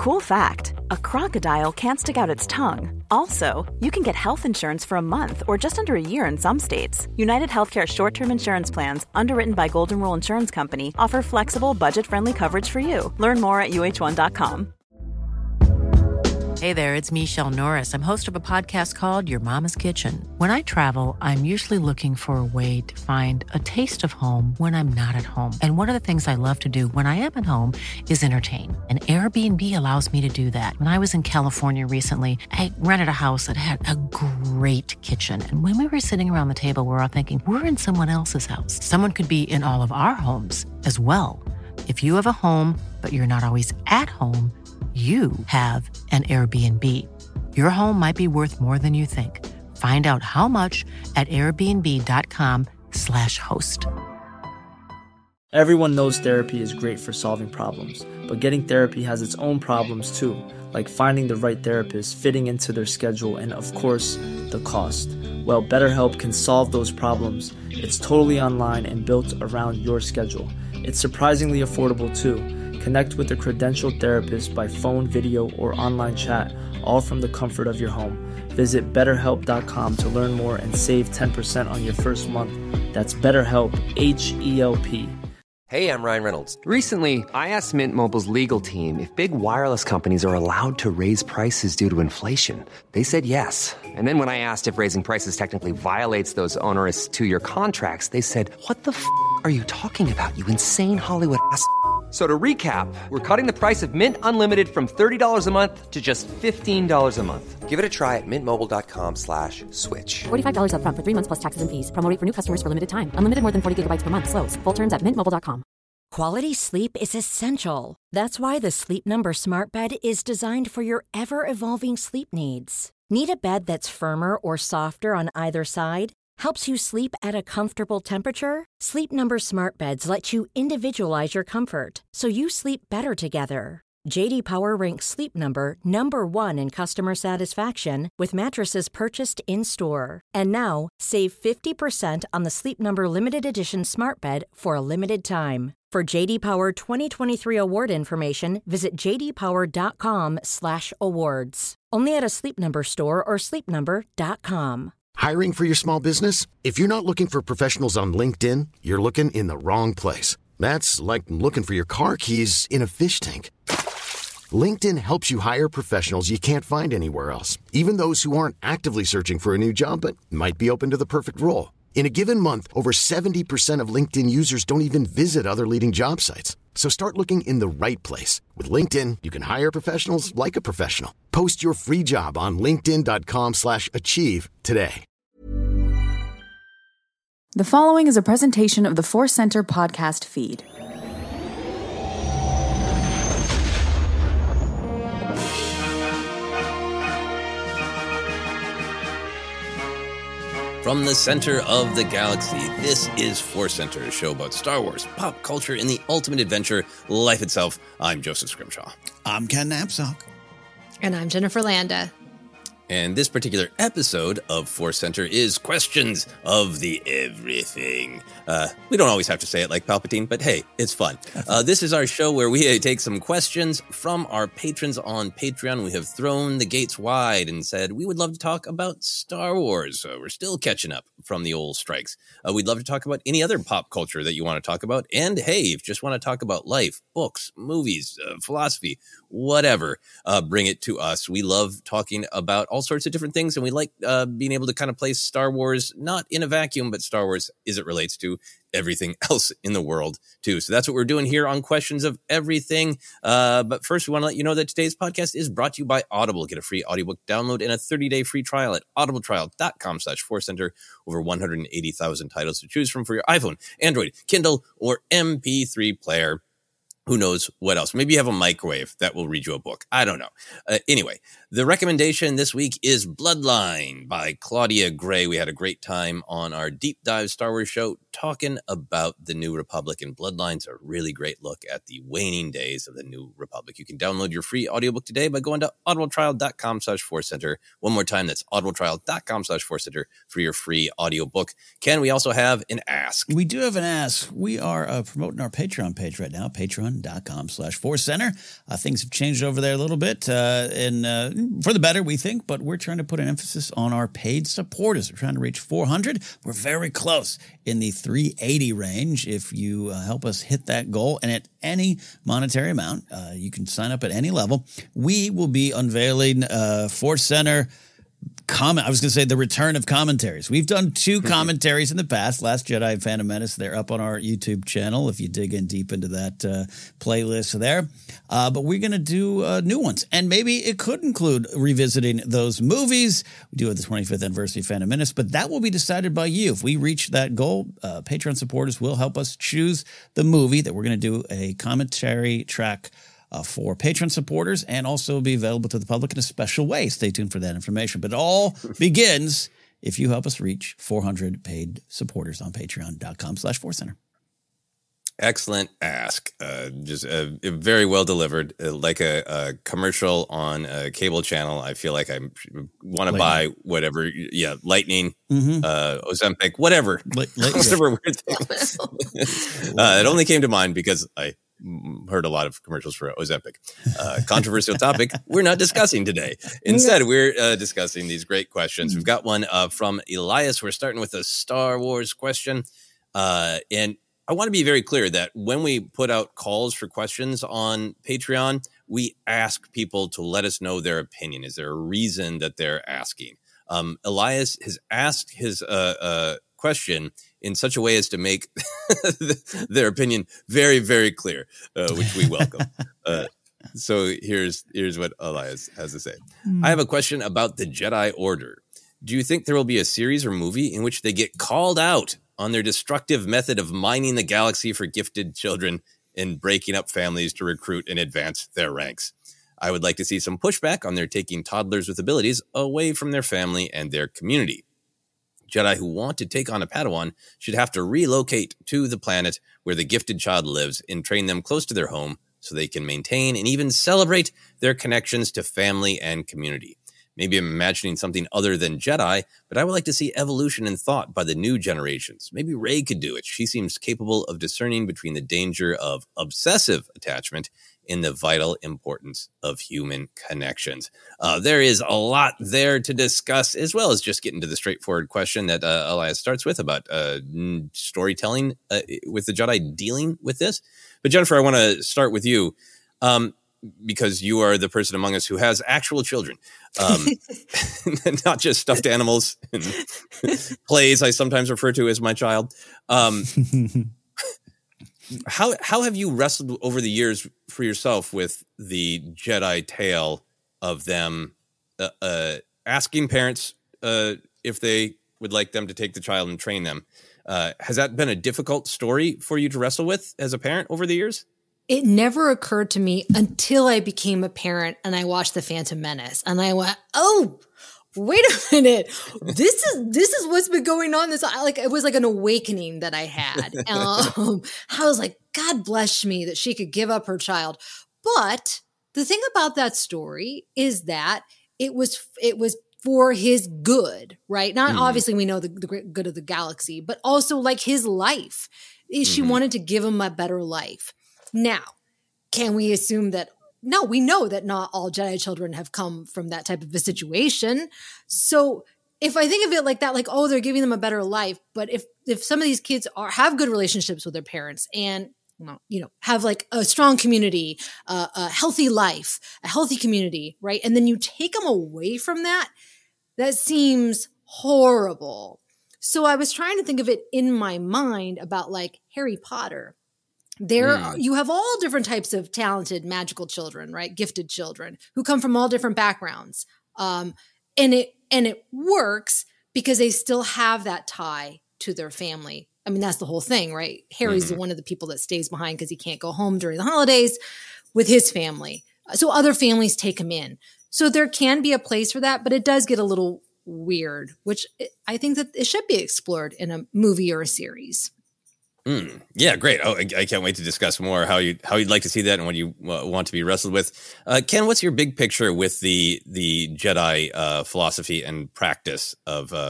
Cool fact, a crocodile can't stick out its tongue. Also, you can get health insurance for a month or just under a year in some states. United Healthcare short-term insurance plans, underwritten by Golden Rule Insurance Company, offer flexible, budget-friendly coverage for you. Learn more at uh1.com. Hey there, it's Michelle Norris. I'm host of a podcast called Your Mama's Kitchen. When I travel, I'm usually looking for a way to find a taste of home when I'm not at home. And one of the things I love to do when I am at home is entertain. And Airbnb allows me to do that. When I was in California recently, I rented a house that had a great kitchen. And when we were sitting around the table, we're all thinking, we're in someone else's house. Someone could be in all of our homes as well. If you have a home, but you're not always at home, you have an Airbnb. Your home might be worth more than you think. Find out how much at airbnb.com/host. Everyone knows therapy is great for solving problems, but getting therapy has its own problems too, like finding the right therapist, fitting into their schedule, and of course, the cost. Well, BetterHelp can solve those problems. It's totally online and built around your schedule. It's surprisingly affordable too. Connect with a credentialed therapist by phone, video, or online chat, all from the comfort of your home. Visit BetterHelp.com to learn more and save 10% on your first month. That's BetterHelp, H-E-L-P. Hey, I'm Ryan Reynolds. Recently, I asked Mint Mobile's legal team if big wireless companies are allowed to raise prices due to inflation. They said yes. And then when I asked if raising prices technically violates those onerous two-year contracts, they said, what the f*** are you talking about, you insane Hollywood ass f- So to recap, we're cutting the price of Mint Unlimited from $30 a month to just $15 a month. Give it a try at mintmobile.com/switch. $45 up front for 3 months plus taxes and fees. Promo rate for new customers for limited time. Unlimited more than 40 gigabytes per month. Slows full terms at mintmobile.com. Quality sleep is essential. That's why the Sleep Number Smart Bed is designed for your ever-evolving sleep needs. Need a bed that's firmer or softer on either side? Helps you sleep at a comfortable temperature? Sleep Number Smart Beds let you individualize your comfort, so you sleep better together. J.D. Power ranks Sleep Number number 1 in customer satisfaction with mattresses purchased in-store. And now, save 50% on the Sleep Number Limited Edition Smart Bed for a limited time. For J.D. Power 2023 award information, visit jdpower.com/awards. Only at a Sleep Number store or sleepnumber.com. Hiring for your small business? If you're not looking for professionals on LinkedIn, you're looking in the wrong place. That's like looking for your car keys in a fish tank. LinkedIn helps you hire professionals you can't find anywhere else, even those who aren't actively searching for a new job but might be open to the perfect role. In a given month, over 70% of LinkedIn users don't even visit other leading job sites. So start looking in the right place. With LinkedIn, you can hire professionals like a professional. Post your free job on linkedin.com/achieve today. The following is a presentation of the Force Center podcast feed. From the center of the galaxy, this is Force Center, a show about Star Wars, pop culture, and the ultimate adventure, life itself. I'm Joseph Scrimshaw. I'm Ken Knapsack. And I'm Jennifer Landa. And this particular episode of Force Center is Questions of the Everything. We don't always have to say it like Palpatine, but hey, it's fun. This is our show where we take some questions from our patrons on Patreon. We have thrown the gates wide and said we would love to talk about Star Wars. We're still catching up from the old strikes. We'd love to talk about any other pop culture that you want to talk about. And hey, if you just want to talk about life, books, movies, philosophy, whatever, bring it to us. We love talking about all sorts of different things, and we like being able to kind of place Star Wars not in a vacuum, but Star Wars as it relates to everything else in the world too. So that's what we're doing here on Questions of Everything. But first, we want to let you know that today's podcast is brought to you by Audible. Get a free audiobook download and a 30-day free trial at audibletrial.com/forcecenter. Over 180,000 titles to choose from for your iPhone, Android, Kindle, or MP3 player. Who knows what else? Maybe you have a microwave that will read you a book. I don't know. Anyway, the recommendation this week is Bloodline by Claudia Gray. We had a great time on our Deep Dive Star Wars show talking about the New Republic, and Bloodline's a really great look at the waning days of the New Republic. You can download your free audiobook today by going to audibletrial.com/forcecenter. One more time, that's audibletrial.com/forcecenter for your free audiobook. Ken, we also have an ask. We do have an ask. We are promoting our Patreon page right now, Patreon.com/Force patreon.com/forcecenter. Things have changed over there a little bit, and for the better, we think, but we're trying to put an emphasis on our paid supporters. We're trying to reach 400. We're very close in the 380 range. If you help us hit that goal, and at any monetary amount, you can sign up at any level, we will be unveiling Force Center I was going to say the return of commentaries. We've done 2 commentaries in the past, Last Jedi and Phantom Menace. They're up on our YouTube channel if you dig in deep into that playlist there. But we're going to do new ones. And maybe it could include revisiting those movies. We do have the 25th anniversary of Phantom Menace, but that will be decided by you. If we reach that goal, Patreon supporters will help us choose the movie that we're going to do a commentary track for patron supporters, and also be available to the public in a special way. Stay tuned for that information. But it all begins if you help us reach 400 paid supporters on patreon.com/forcecenter. Excellent ask. Just very well delivered, like a commercial on a cable channel. I feel like I want to buy whatever. Yeah, Lightning, Ozempic, whatever. Whatever weird things. It only came to mind because I heard a lot of commercials for Ozempic. Controversial topic we're not discussing today. Instead, we're discussing these great questions. We've got one from Elias. We're starting with a Star Wars question. And I want to be very clear that when we put out calls for questions on Patreon, we ask people to let us know their opinion. Is there a reason that they're asking? Elias has asked his question in such a way as to make their opinion very, very clear, which we welcome. So here's what Elias has to say. I have a question about the Jedi Order. Do you think there will be a series or movie in which they get called out on their destructive method of mining the galaxy for gifted children and breaking up families to recruit and advance their ranks? I would like to see some pushback on their taking toddlers with abilities away from their family and their community. Jedi who want to take on a Padawan should have to relocate to the planet where the gifted child lives and train them close to their home so they can maintain and even celebrate their connections to family and community. Maybe I'm imagining something other than Jedi, but I would like to see evolution in thought by the new generations. Maybe Rey could do it. She seems capable of discerning between the danger of obsessive attachment and the vital importance of human connections. There is a lot there to discuss, as well as just getting to the straightforward question that Elias starts with about storytelling with the Jedi dealing with this. But Jennifer, I want to start with you. Because you are the person among us who has actual children, not just stuffed animals and plays I sometimes refer to as my child. How have you wrestled over the years for yourself with the Jedi tale of them asking parents if they would like them to take the child and train them? Has that been a difficult story for you to wrestle with as a parent over the years? It never occurred to me until I became a parent and I watched The Phantom Menace and I went, oh, wait a minute. This is what's been going on. It was like an awakening that I had. I was like, God bless me that she could give up her child. But the thing about that story is that it was for his good, right? Not obviously we know the good of the galaxy, but also like his life. She wanted to give him a better life. Now, can we assume that? No, we know that not all Jedi children have come from that type of a situation. So if I think of it like that, like, oh, they're giving them a better life. But if some of these kids have good relationships with their parents and, have like a strong community, a healthy life, a healthy community, right? And then you take them away from that seems horrible. So I was trying to think of it in my mind about like Harry Potter. You have all different types of talented, magical children, right? Gifted children who come from all different backgrounds. And it works because they still have that tie to their family. I mean, that's the whole thing, right? Harry's one of the people that stays behind because he can't go home during the holidays with his family. So other families take him in. So there can be a place for that, but it does get a little weird, which I think that it should be explored in a movie or a series. Yeah, great. Oh, I can't wait to discuss more how you'd like to see that and what you want to be wrestled with. Ken, what's your big picture with the Jedi philosophy and practice of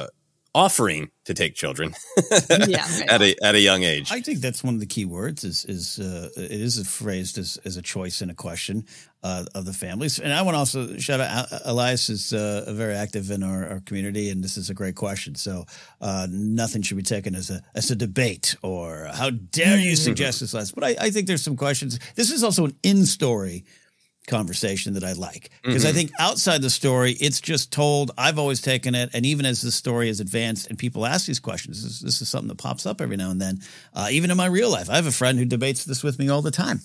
offering to take children Yeah, right. at a young age. I think that's one of the key words is it is phrased as a choice and a question of the families. And I want to also shout out Elias is very active in our community, and this is a great question. So nothing should be taken as a debate or how dare you suggest this, Elias. But I think there's some questions. This is also an in-story conversation that I like because I think outside the story, it's just told. I've always taken it, and even as the story has advanced and people ask these questions, this is something that pops up every now and then. Even in my real life, I have a friend who debates this with me all the time.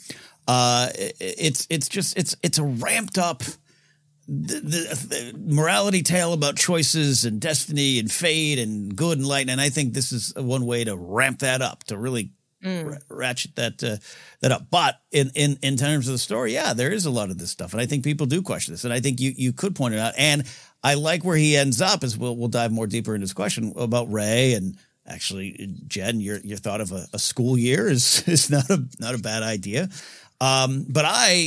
It's a ramped up the morality tale about choices and destiny and fate and good and light, and I think this is one way to ramp that up to really ratchet that up. But in terms of the story, yeah, there is a lot of this stuff. And I think people do question this. And I think you could point it out. And I like where he ends up as we'll dive more deeper into this question about Ray. And actually, Jen, your thought of a school year is not a bad idea. But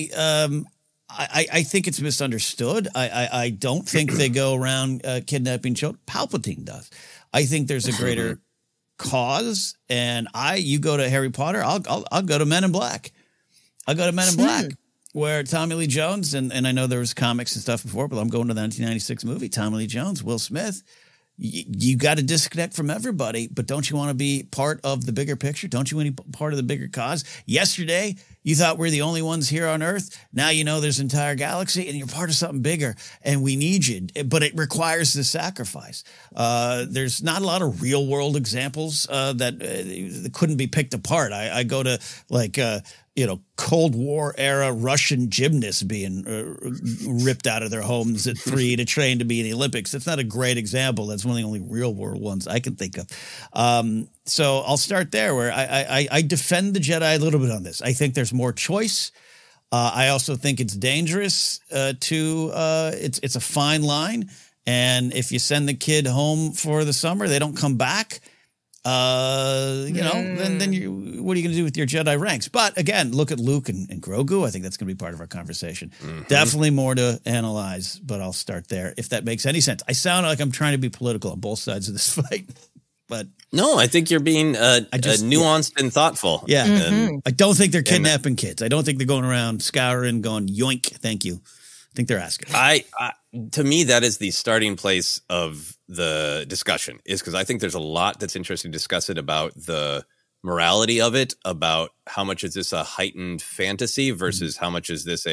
I think it's misunderstood. I don't think they go around kidnapping children. Palpatine does. I think there's a greater cause, and you go to Harry Potter, I'll go to Men in Black. I'll go to Men in Black, where Tommy Lee Jones, and I know there was comics and stuff before, but I'm going to the 1996 movie. Tommy Lee Jones, Will Smith. You got to disconnect from everybody, but don't you want to be part of the bigger picture? Don't you want to be part of the bigger cause? Yesterday, you thought we're the only ones here on Earth. Now you know there's an entire galaxy, and you're part of something bigger, and we need you. But it requires the sacrifice. There's not a lot of real world examples that couldn't be picked apart. I go to Cold War era Russian gymnasts being ripped out of their homes at 3 to train to be in the Olympics. That's not a great example. That's one of the only real world ones I can think of. So I'll start there where I defend the Jedi a little bit on this. I think there's more choice. I also think it's dangerous it's a fine line. And if you send the kid home for the summer, they don't come back. Then what are you going to do with your Jedi ranks? But again, look at Luke and Grogu. I think that's going to be part of our conversation. Definitely more to analyze, but I'll start there if that makes any sense. I sound like I'm trying to be political on both sides of this fight, but no, I think you're being nuanced and thoughtful. Yeah, I don't think they're kidnapping kids. I don't think they're going around scouring, going yoink. Thank you. I think they're asking. To me, that is the starting place of the discussion, is because I think there's a lot that's interesting to discuss it about the morality of it, about how much is this a heightened fantasy versus how much is this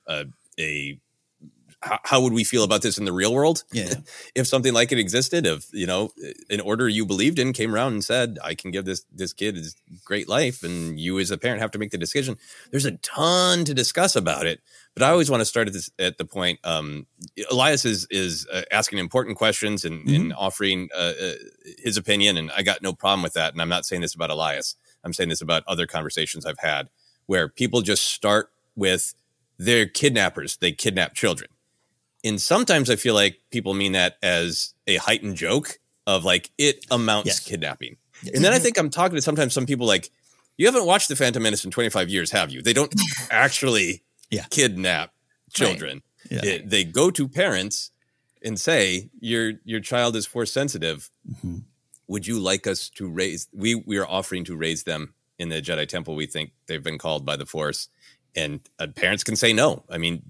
how would we feel about this in the real world? Yeah. If something like it existed, an order you believed in came around and said, I can give this kid his great life, and you as a parent have to make the decision. There's a ton to discuss about it, but I always want to start at the point. Elias is asking important questions and offering his opinion, and I got no problem with that. And I'm not saying this about Elias. I'm saying this about other conversations I've had where people just start with they're kidnappers. They kidnap children. And sometimes I feel like people mean that as a heightened joke of like, it amounts to kidnapping. Yes. And then I think I'm talking to sometimes some people like, you haven't watched The Phantom Menace in 25 years, have you? They don't actually kidnap children. Right. Yeah. They go to parents and say, your child is force sensitive. Mm-hmm. Would you like us to raise, we are offering to raise them in the Jedi Temple. We think they've been called by the Force. And parents can say no. I mean,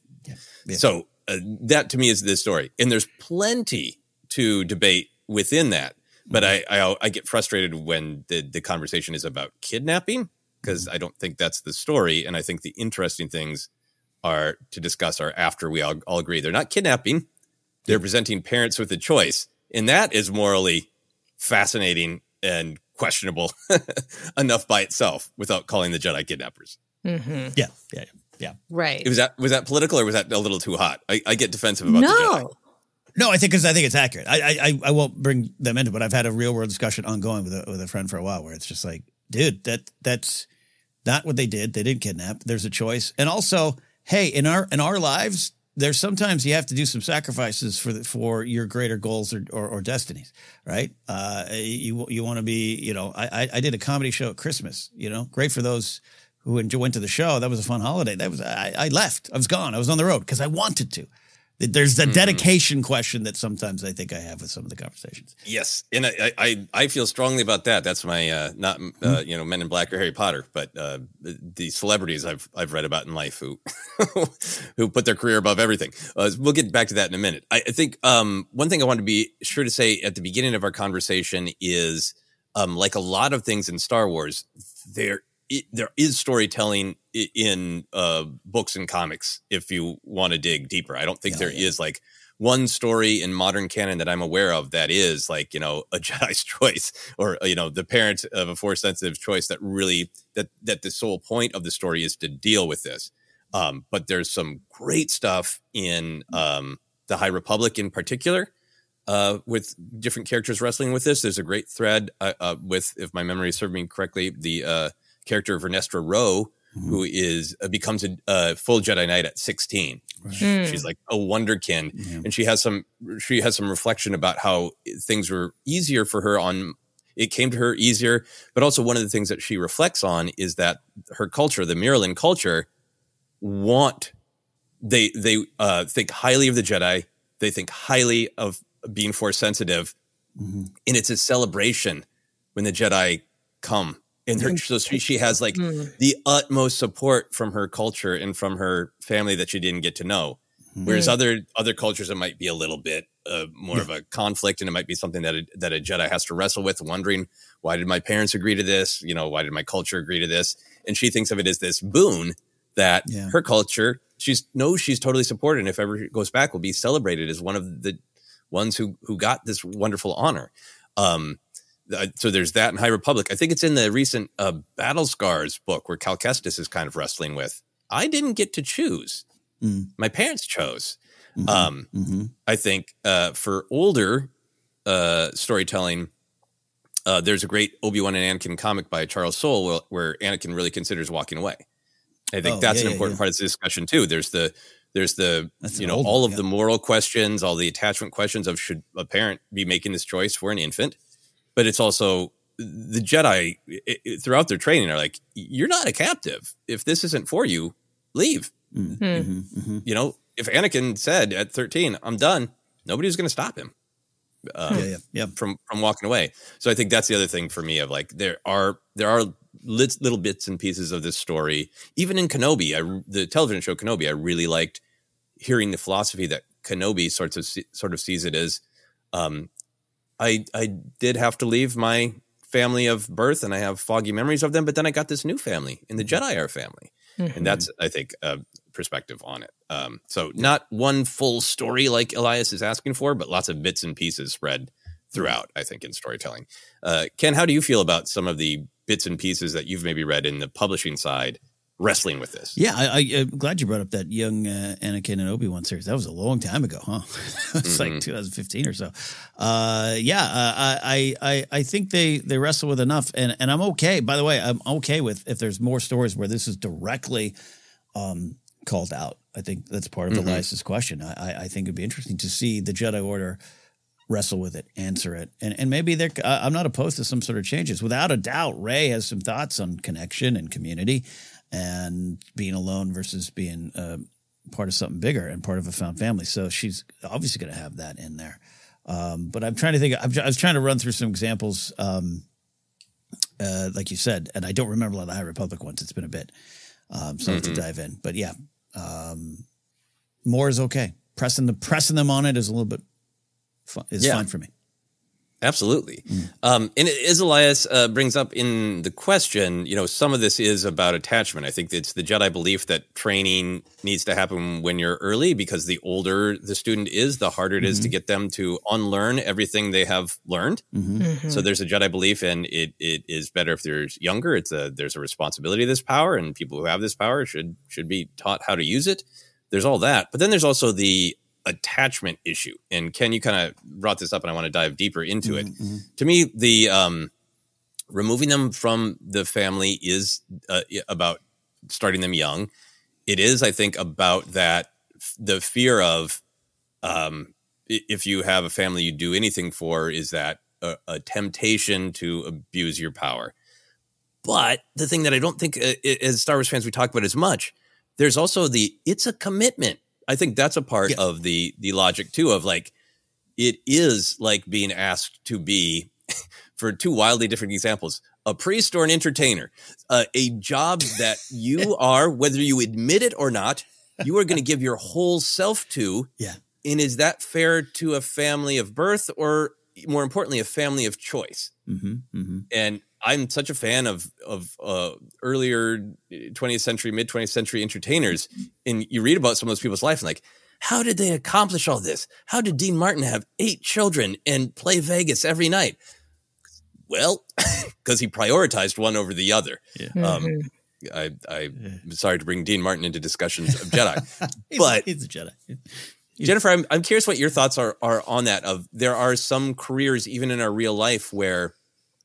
so that to me is this story. And there's plenty to debate within that. But I get frustrated when the conversation is about kidnapping, because I don't think that's the story. And I think the interesting things are to discuss are after we all agree. They're not kidnapping. They're presenting parents with a choice. And that is morally fascinating and questionable enough by itself without calling the Jedi kidnappers. Mm-hmm. Yeah. Right. Was that political, or was that a little too hot? I get defensive about the Jedi. No, I think it's accurate. I won't bring them into it, but I've had a real world discussion ongoing with a friend for a while where it's just like, dude, that's not what they did. They didn't kidnap. There's a choice. And also, hey, in our lives, there's sometimes you have to do some sacrifices for your greater goals or destinies, right? You want to be, I did a comedy show at Christmas, great for those who went to the show. That was a fun holiday. I left. I was gone. I was on the road because I wanted to. There's the dedication question that sometimes I think I have with some of the conversations. Yes, and I feel strongly about that. That's my not Men in Black or Harry Potter, but the celebrities I've read about in life who who put their career above everything. We'll get back to that in a minute. I think one thing I want to be sure to say at the beginning of our conversation is like a lot of things in Star Wars, there is storytelling in books and comics if you want to dig deeper. I don't think there is like one story in modern canon that I'm aware of that is like, a Jedi's choice or, the parent of a Force sensitive choice that really that the sole point of the story is to deal with this. But there's some great stuff in the High Republic in particular with different characters wrestling with this. There's a great thread with, if my memory serves me correctly, the character of Ernestra Rowe, who becomes a full Jedi Knight at 16. Right. She's like a wonderkin, and she has some reflection about how things were easier for her it came to her easier. But also one of the things that she reflects on is that her culture, the Mirrorland culture, they think highly of the Jedi. They think highly of being Force sensitive, and it's a celebration when the Jedi come. And so she has like the utmost support from her culture and from her family that she didn't get to know. Whereas other cultures, it might be a little bit more of a conflict, and it might be something that a Jedi has to wrestle with, wondering, why did my parents agree to this? Why did my culture agree to this? And she thinks of it as this boon that her culture, she's totally supported, and if ever it goes back, will be celebrated as one of the ones who got this wonderful honor. So there's that in High Republic. I think it's in the recent Battle Scars book where Cal Kestis is kind of wrestling with, I didn't get to choose. My parents chose. I think for older storytelling, there's a great Obi-Wan and Anakin comic by Charles Soule where Anakin really considers walking away. I think that's an important part of the discussion too. There's the all of the moral questions, all the attachment questions of should a parent be making this choice for an infant? But it's also the Jedi throughout their training are like, you're not a captive. If this isn't for you, leave. If Anakin said at 13, I'm done, nobody's going to stop him from walking away. So I think that's the other thing for me of like, there are little bits and pieces of this story. Even in Kenobi, the television show Kenobi, I really liked hearing the philosophy that Kenobi sort of sees it as, I did have to leave my family of birth, and I have foggy memories of them, but then I got this new family, and the Jedi are family. And that's, I think, a perspective on it. So not one full story like Elias is asking for, but lots of bits and pieces spread throughout, I think, in storytelling. Ken, how do you feel about some of the bits and pieces that you've maybe read in the publishing side wrestling with this? Yeah, I'm glad you brought up that young Anakin and Obi-Wan series. That was a long time ago, huh? It's like 2015 or so. I think they wrestle with enough, and I'm okay. By the way, I'm okay with if there's more stories where this is directly called out. I think that's part of Elias's question. I think it'd be interesting to see the Jedi Order wrestle with it, answer it, and maybe I'm not opposed to some sort of changes. Without a doubt, Rey has some thoughts on connection and community, and being alone versus being part of something bigger and part of a found family. So she's obviously going to have that in there. But I'm trying to think. I was trying to run through some examples, like you said, and I don't remember a lot of the High Republic ones. It's been a bit, so I have to dive in. But yeah, more is okay. Pressing them on it is a little bit fine for me. Absolutely. And as Elias brings up in the question, some of this is about attachment. I think it's the Jedi belief that training needs to happen when you're early, because the older the student is, the harder it is to get them to unlearn everything they have learned. So there's a Jedi belief, and it is better if they're younger. There's a responsibility of this power, and people who have this power should be taught how to use it. There's all that. But then there's also the attachment issue. And Ken, you kind of brought this up, and I want to dive deeper into it. To me, the removing them from the family is about starting them young. It is, I think, about that, the fear of if you have a family you do anything for, is that a temptation to abuse your power. But the thing that I don't think as Star Wars fans we talk about as much, there's also it's a commitment. I think that's a part of the logic too, of like, it is like being asked to be, for two wildly different examples, a priest or an entertainer, a job that you are, whether you admit it or not, you are going to give your whole self to. Yeah. And is that fair to a family of birth, or more importantly, a family of choice? Mm-hmm, mm-hmm. And I'm such a fan of earlier 20th century, mid 20th century entertainers. And you read about some of those people's life and like, how did they accomplish all this? How did Dean Martin have 8 children and play Vegas every night? Well, because he prioritized one over the other. Yeah. I'm sorry to bring Dean Martin into discussions of Jedi, but he's a Jedi. Jennifer, I'm curious what your thoughts are on that. Of there are some careers, even in our real life, where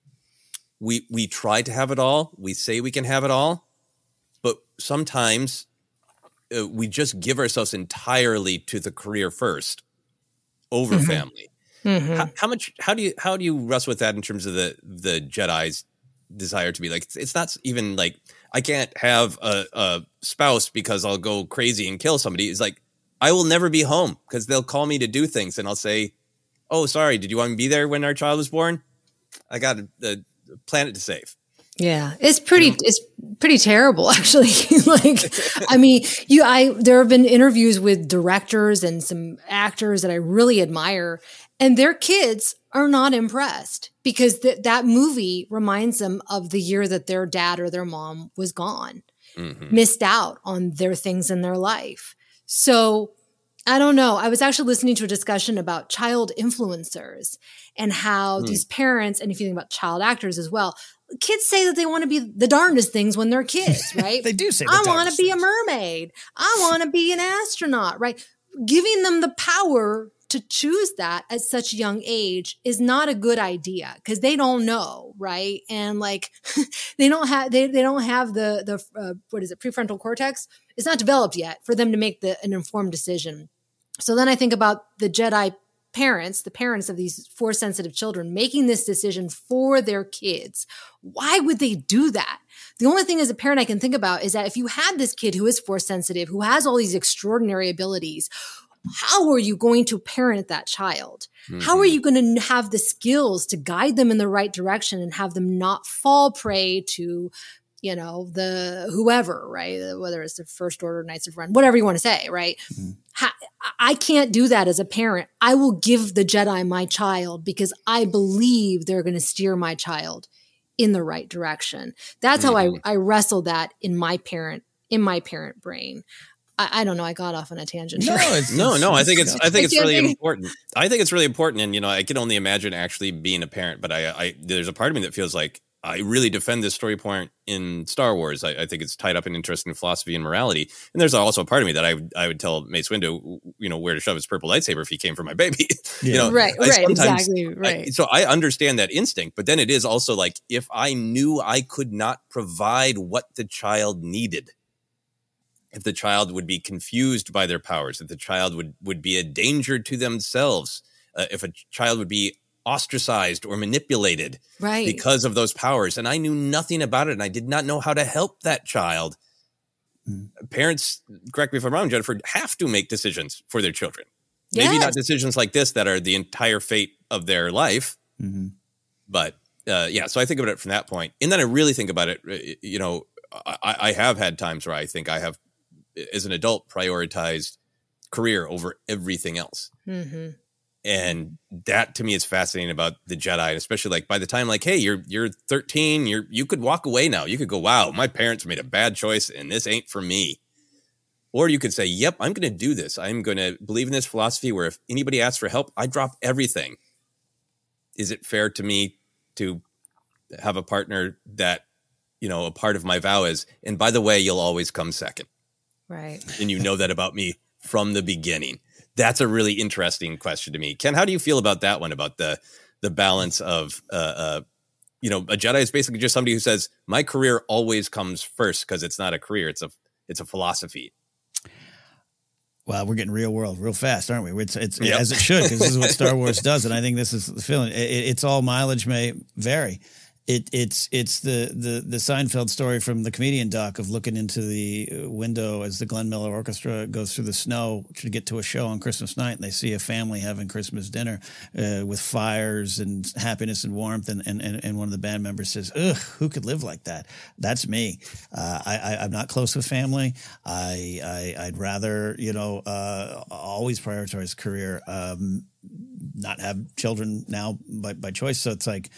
we try to have it all. We say we can have it all, but sometimes we just give ourselves entirely to the career first over family. Mm-hmm. How do you wrestle with that in terms of the Jedi's desire to be like, it's not even like, I can't have a spouse because I'll go crazy and kill somebody. It's like, I will never be home because they'll call me to do things and I'll say, oh, sorry, did you want me to be there when our child was born? I got a planet to save. Yeah, it's pretty terrible, actually. Like, I mean, there have been interviews with directors and some actors that I really admire, and their kids are not impressed because that movie reminds them of the year that their dad or their mom was gone, missed out on their things in their life. So I don't know. I was actually listening to a discussion about child influencers and how these parents, and if you think about child actors as well, kids say that they want to be the darndest things when they're kids, right? They do say I want to be a mermaid. I want to be an astronaut, right? Giving them the power to choose that at such a young age is not a good idea because they don't know, right? And like they don't have the what is it, prefrontal cortex? It's not developed yet for them to make an informed decision. So then I think about the Jedi parents, the parents of these Force sensitive children, making this decision for their kids. Why would they do that? The only thing as a parent I can think about is that if you had this kid who is Force sensitive, who has all these extraordinary abilities, how are you going to parent that child? Mm-hmm. How are you going to have the skills to guide them in the right direction and have them not fall prey to, you know, the whoever, right? Whether it's the First Order, Knights of Ren, whatever you want to say, right? Mm-hmm. I can't do that as a parent. I will give the Jedi my child because I believe they're going to steer my child in the right direction. That's how I wrestle that in my parent brain. I don't know. I got off on a tangent. No, I think it's really important. I think it's really important. And, you know, I can only imagine actually being a parent, but there's a part of me that feels like I really defend this story point in Star Wars. I think it's tied up in interesting philosophy and morality. And there's also a part of me that I would tell Mace Windu, you know, where to shove his purple lightsaber if he came for my baby. Yeah. You know, right, exactly, right. So I understand that instinct, but then it is also like, if I knew I could not provide what the child needed, if the child would be confused by their powers, if the child would be a danger to themselves, if a child would be ostracized or manipulated because of those powers, and I knew nothing about it and I did not know how to help that child. Parents, correct me if I'm wrong, Jennifer, have to make decisions for their children. Yes. Maybe not decisions like this that are the entire fate of their life, but so I think about it from that point. And then I really think about it, you know, I have had times where I think I have, as an adult, prioritized career over everything else. Mm-hmm. And that to me is fascinating about the Jedi, especially like by the time like, hey, you're 13, you could walk away now. You could go, wow, my parents made a bad choice and this ain't for me. Or you could say, yep, I'm going to do this. I'm going to believe in this philosophy where if anybody asks for help, I drop everything. Is it fair to me to have a partner that, you know, a part of my vow is, and by the way, you'll always come second. Right. And you know that about me from the beginning. That's a really interesting question to me. Ken, how do you feel about that one, about the balance of, you know, a Jedi is basically just somebody who says, my career always comes first because it's not a career. It's a philosophy. Well, we're getting real world real fast, aren't we? It's as it should, because this is what Star Wars does. And I think this is the feeling. It's all mileage may vary. It's the Seinfeld story from the comedian doc of looking into the window as the Glenn Miller Orchestra goes through the snow to get to a show on Christmas night, and they see a family having Christmas dinner with fires and happiness and warmth, and one of the band members says, "Ugh, who could live like that?" That's me. I'm not close with family. I'd rather always prioritize career, not have children now by choice. So it's like.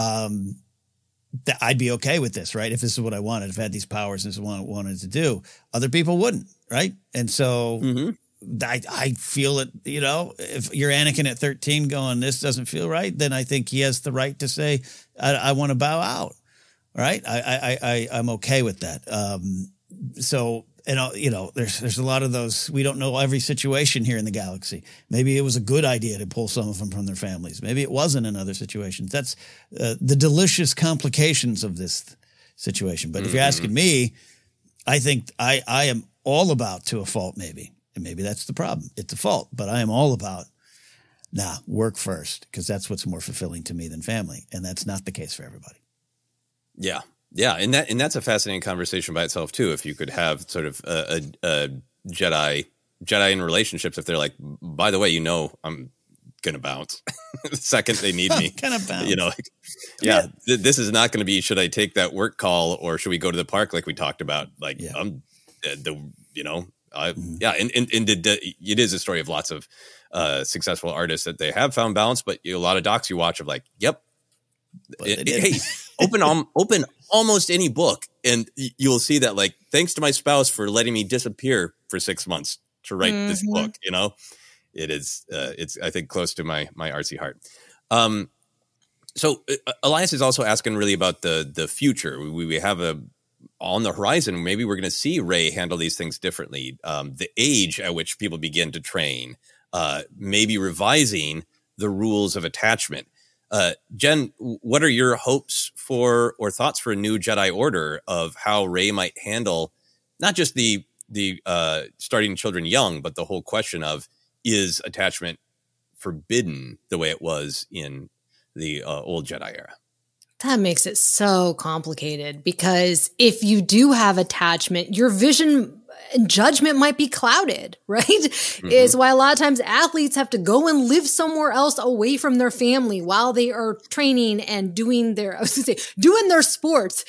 I'd be okay with this, right? If this is what I wanted, if I had these powers, this is what I wanted to do. Other people wouldn't, right? And so I feel it, if you're Anakin at 13 going, this doesn't feel right, then I think he has the right to say, I want to bow out, right? I'm okay with that. There's a lot of those. We don't know every situation here in the galaxy. Maybe it was a good idea to pull some of them from their families. Maybe it wasn't in other situations. That's the delicious complications of this situation. But if you're asking me, I think I am all about to a fault, maybe. And maybe that's the problem. It's a fault. But I am all about, work first, because that's what's more fulfilling to me than family. And that's not the case for everybody. Yeah. Yeah, and that's a fascinating conversation by itself too. If you could have sort of a Jedi in relationships, if they're like, by the way, I'm gonna bounce the second they need me. Gonna bounce. This is not going to be. Should I take that work call or should we go to the park like we talked about? Like it is a story of lots of successful artists that they have found balance, but a lot of docs you watch of like, yep. Hey, open almost any book and you'll see that, like, thanks to my spouse for letting me disappear for 6 months to write this book. It is it's I think close to my artsy heart. So Elias is also asking really about the future. We have on the horizon, maybe we're going to see Rey handle these things differently. The age at which people begin to train, maybe revising the rules of attachment. Jen, what are your hopes for or thoughts for a new Jedi Order of how Rey might handle not just the starting children young, but the whole question of, is attachment forbidden the way it was in the old Jedi era? That makes it so complicated, because if you do have attachment, your vision and judgment might be clouded, right? Is why a lot of times athletes have to go and live somewhere else away from their family while they are training and doing their sports,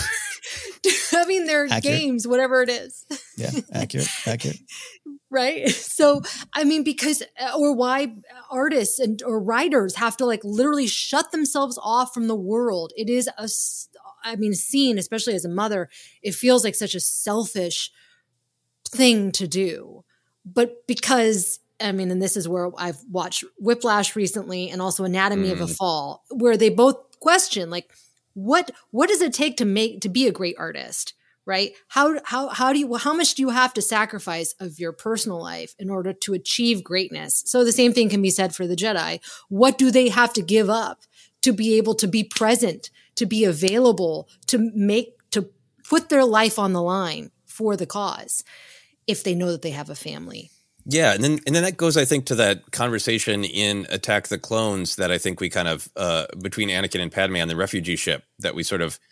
having their games, whatever it is. Yeah, accurate. Right. So, I mean, or why artists or writers have to literally shut themselves off from the world. It is seeing, especially as a mother, it feels like such a selfish thing to do. But because, and this is where I've watched Whiplash recently and also Anatomy of a Fall, where they both question, what does it take to be a great artist? Right? How much do you have to sacrifice of your personal life in order to achieve greatness? So the same thing can be said for the Jedi. What do they have to give up to be able to be present, to be available, to put their life on the line for the cause, if they know that they have a family? Yeah, and then that goes, I think, to that conversation in Attack the Clones that I think we kind of between Anakin and Padme on the refugee ship that we sort of.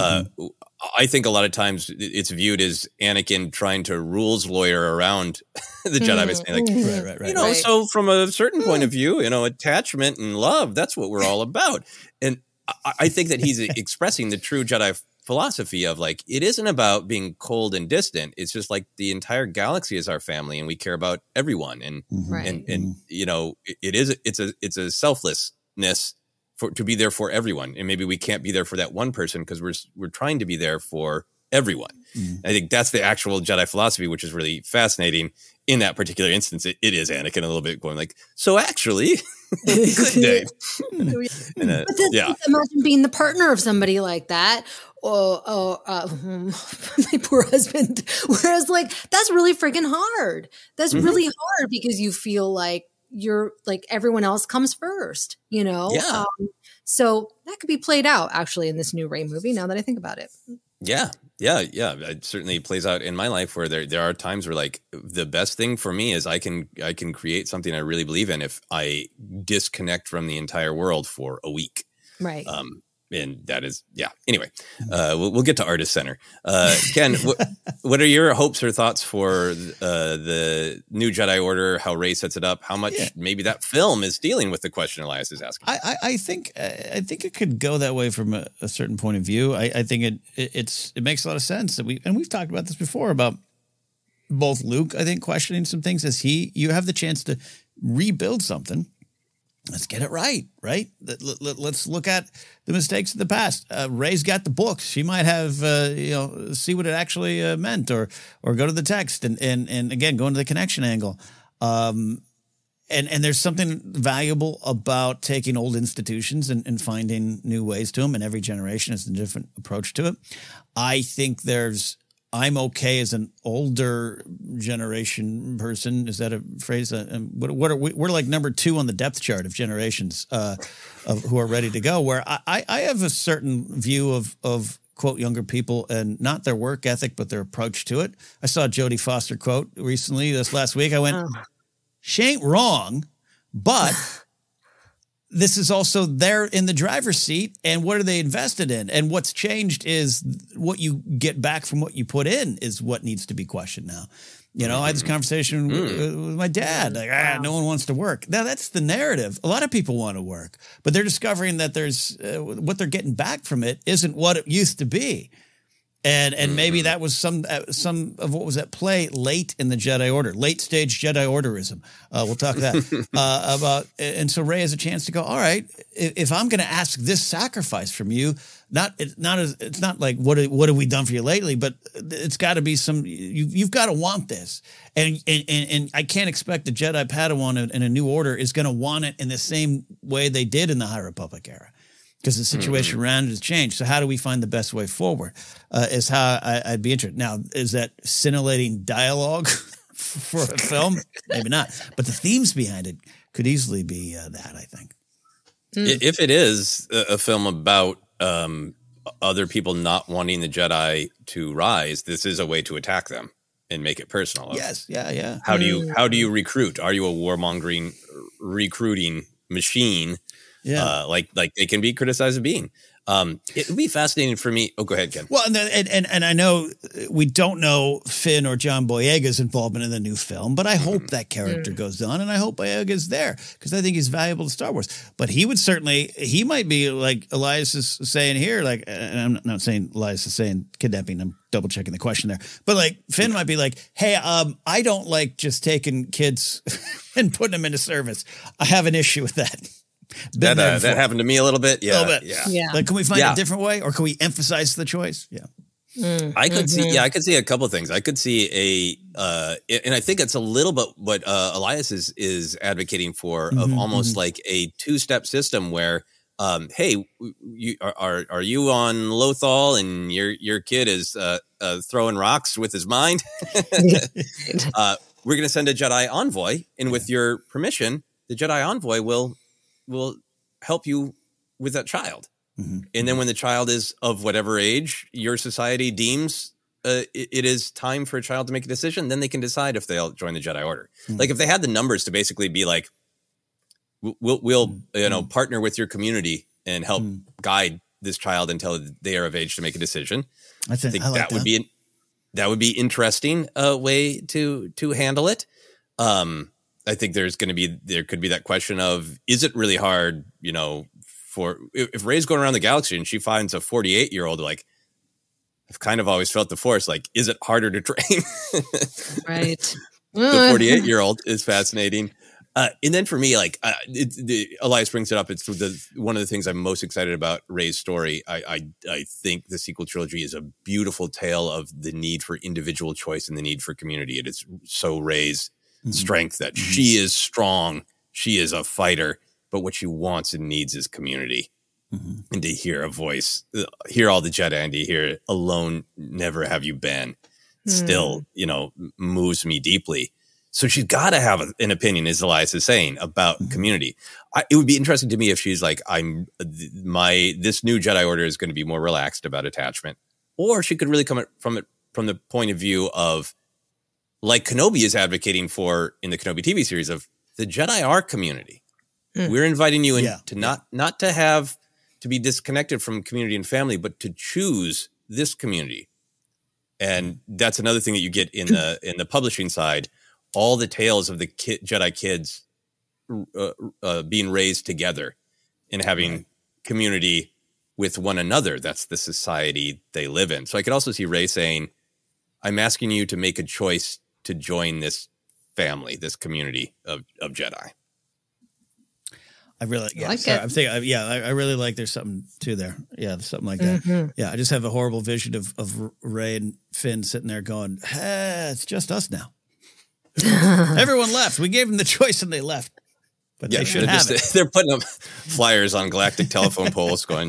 I think a lot of times it's viewed as Anakin trying to rules lawyer around the Jedi. Right. So from a certain point of view, attachment and love, that's what we're all about. And I think that he's expressing the true Jedi philosophy of it isn't about being cold and distant. It's just like the entire galaxy is our family and we care about everyone. And, it's a selflessness to be there for everyone. And maybe we can't be there for that one person because we're trying to be there for everyone. I think that's the actual Jedi philosophy, which is really fascinating. In that particular instance, it is Anakin a little bit going so actually, good day. Imagine being the partner of somebody like that. My poor husband. Whereas that's really freaking hard. That's really hard because you feel like you're everyone else comes first, Yeah. So that could be played out actually in this new Rey movie. Now that I think about it. Yeah. It certainly plays out in my life where there are times where the best thing for me is I can create something I really believe in if I disconnect from the entire world for a week. Right. And that is, Anyway, we'll get to Artist Center. Ken, what are your hopes or thoughts for the new Jedi Order, how Rey sets it up, how much maybe that film is dealing with the question Elias is asking? I think it could go that way from a certain point of view. I think it makes a lot of sense that we've talked about this before about both Luke, I think, questioning some things as you have the chance to rebuild something. Let's get it right? Let's look at the mistakes of the past. Rey's got the books. She might have, see what it actually meant or go to the text and again, go into the connection angle. And there's something valuable about taking old institutions and finding new ways to them. And every generation has a different approach to it. I think I'm okay as an older generation person. Is that a phrase? We're like number 2 on the depth chart of generations of who are ready to go. Where I have a certain view of quote younger people and not their work ethic, but their approach to it. I saw a Jodie Foster quote recently this last week. I went, she ain't wrong, but this is also they're in the driver's seat, and what are they invested in? And what's changed is what you get back from what you put in is what needs to be questioned now. I had this conversation with my dad. Like, no one wants to work. Now, that's the narrative. A lot of people want to work, but they're discovering that there's what they're getting back from it isn't what it used to be. And maybe that was some of what was at play late in the Jedi Order, late stage Jedi Orderism. We'll talk that about. And so Rey has a chance to go, all right, if I'm going to ask this sacrifice from you, it's not like what have we done for you lately, but it's got to be you've got to want this. And I can't expect the Jedi Padawan in a new order is going to want it in the same way they did in the High Republic era. Because the situation around it has changed. So how do we find the best way forward is how I'd be interested. Now, is that scintillating dialogue for a film? Maybe not. But the themes behind it could easily be that, I think. If it is a film about other people not wanting the Jedi to rise, this is a way to attack them and make it personal. Yes, yeah. How do you recruit? Are you a warmongering recruiting machine? Yeah, like they can be criticized of being. It would be fascinating for me. Oh, go ahead, Ken. Well, and I know we don't know Finn or John Boyega's involvement in the new film, but I hope that character goes on, and I hope Boyega's there because I think he's valuable to Star Wars. But he might be like Elias is saying here, like, and I'm not saying Elias is saying kidnapping. I'm double checking the question there, but like Finn might be like, hey, I don't like just taking kids and putting them into service. I have an issue with that. That happened to me a little bit. Yeah. A little bit. Yeah. Like, can we find a different way, or can we emphasize the choice? Yeah. I could see a couple of things. I could see and I think it's a little bit what Elias is advocating for of almost like a 2-step system where, hey, are you on Lothal and your kid is throwing rocks with his mind? We're going to send a Jedi envoy, and with your permission, the Jedi envoy will help you with that child. And then when the child is of whatever age your society deems it is time for a child to make a decision, then they can decide if they'll join the Jedi Order. Like if they had the numbers to basically be like, we'll partner with your community and help guide this child until they are of age to make a decision. I think that would be interesting way to handle it. I think there could be that question of, is it really hard, for if Rey's going around the galaxy and she finds a 48-year-old, like, I've kind of always felt the Force, like, is it harder to train? Right. The 48-year-old is fascinating. And then for me, like, Elias brings it up. It's one of the things I'm most excited about Rey's story. I think the sequel trilogy is a beautiful tale of the need for individual choice and the need for community. It is so Rey's strength that she is strong, she is a fighter, but what she wants and needs is community. And to hear a voice, hear all the Jedi, and to hear "Alone, never have you been," still, moves me deeply. So she's got to have an opinion, as Elias is saying, about community. It would be interesting to me if she's like, this new Jedi Order is going to be more relaxed about attachment, or she could really come from the point of view of, like Kenobi is advocating for in the Kenobi TV series, of the Jedi are community. We're inviting you in to not to have to be disconnected from community and family, but to choose this community. And that's another thing that you get in the publishing side. All the tales of the Jedi kids being raised together and having community with one another. That's the society they live in. So I could also see Rey saying, I'm asking you to make a choice to join this family, this community of Jedi. I really, I really like there's something to there. Yeah, something like that. Mm-hmm. Yeah, I just have a horrible vision of Rey and Finn sitting there going, hey, it's just us now. Everyone left. We gave them the choice and they left. But they should have it. They're putting up flyers on galactic telephone poles going,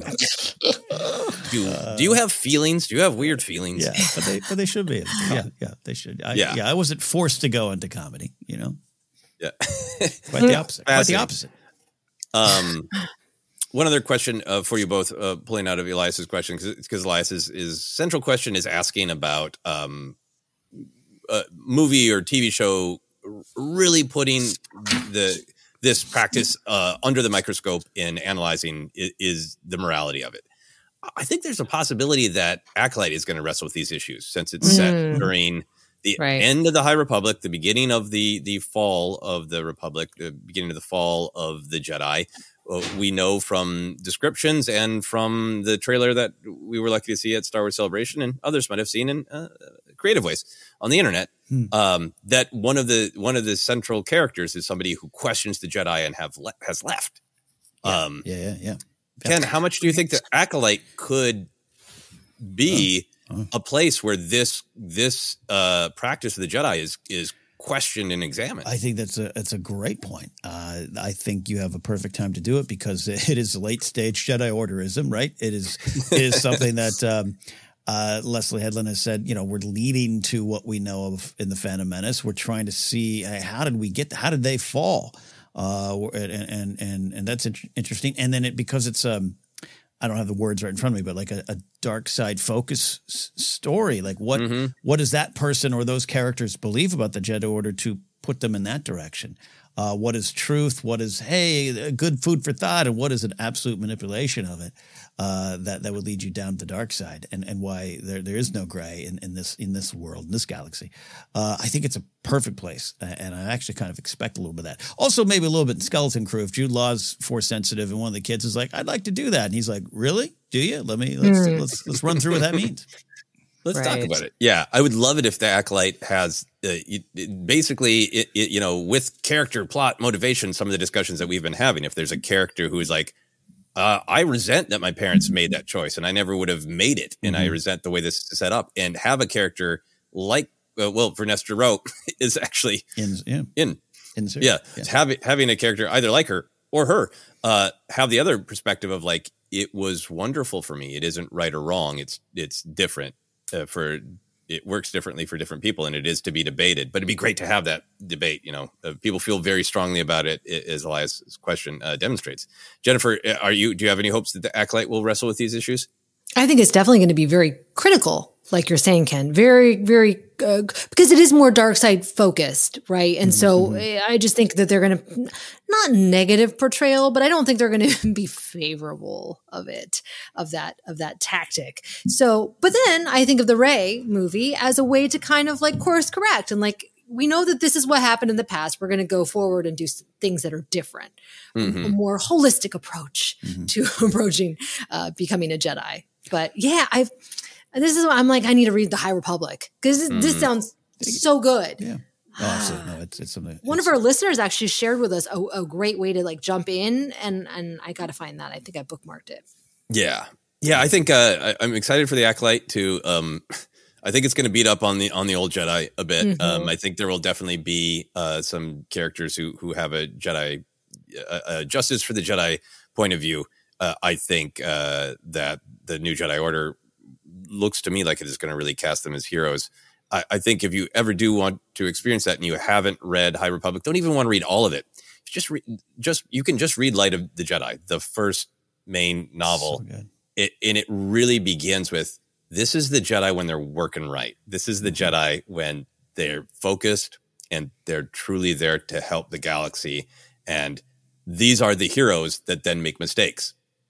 do you have feelings? Do you have weird feelings? Yeah, but they should be. Yeah, they should. I wasn't forced to go into comedy, you know? Yeah. Quite the opposite. Quite the opposite. One other question for you both, pulling out of Elias's question, because Elias's central question is asking about movie or TV show really putting this practice under the microscope in analyzing is the morality of it. I think there's a possibility that Acolyte is going to wrestle with these issues since it's set during the end of the High Republic, the beginning of the fall of the Republic, the beginning of the fall of the Jedi. We know from descriptions and from the trailer that we were lucky to see at Star Wars Celebration, and others might have seen in creative ways on the internet, that one of the central characters is somebody who questions the Jedi and has left. Yeah. Ken, how much do you think that Acolyte could be a place where this practice of the Jedi is questioned and examined? I think that's a great point. I think you have a perfect time to do it because it is late stage Jedi Orderism, right? It is something that Leslie Headland has said. You know, we're leading to what we know of in the Phantom Menace. We're trying to see how did they fall, and that's interesting. And then because it's I don't have the words right in front of me, but like a dark side focus story. Like what does that person or those characters believe about the Jedi Order to put them in that direction? What is truth? What is, good food for thought? And what is an absolute manipulation of it that would lead you down the dark side? And why there is no gray in this world, in this galaxy. I think it's a perfect place. And I actually kind of expect a little bit of that. Also, maybe a little bit in Skeleton Crew. If Jude Law's Force sensitive and one of the kids is like, I'd like to do that. And he's like, really? Do you? Let's run through what that means. Let's talk about it. Yeah, I would love it if the Acolyte has basically, with character, plot, motivation, some of the discussions that we've been having. If there's a character who is like, I resent that my parents made that choice and I never would have made it. And I resent the way this is set up. And have a character like, Vernestra Rwoh is actually having a character either like her or her have the other perspective of like, it was wonderful for me. It isn't right or wrong. It's different. It works differently for different people, and it is to be debated. But it'd be great to have that debate. People feel very strongly about it, as Elias's question demonstrates. Jennifer, do you have any hopes that the Acolyte will wrestle with these issues? I think it's definitely going to be very critical, like you're saying, Ken. Very, very, because it is more dark side focused, right? And so I just think that they're going to, not negative portrayal, but I don't think they're going to be favorable of that tactic. So, but then I think of the Rey movie as a way to kind of like course correct and like, we know that this is what happened in the past. We're going to go forward and do things that are different, a more holistic approach to approaching becoming a Jedi. But yeah, this is why I'm like, I need to read the High Republic because this sounds so good. Yeah. Oh, absolutely. No, it's something. One of our listeners actually shared with us a great way to like jump in, and I got to find that. I think I bookmarked it. Yeah. I think I'm excited for the Acolyte to. I think it's going to beat up on the old Jedi a bit. I think there will definitely be some characters who have a Jedi justice for the Jedi point of view. I think that the new Jedi Order looks to me like it is going to really cast them as heroes. I think if you ever do want to experience that and you haven't read High Republic, don't even want to read all of it. You can just read Light of the Jedi, the first main novel. So good. It really begins with, this is the Jedi when they're working right. This is the Jedi when they're focused and they're truly there to help the galaxy. And these are the heroes that then make mistakes.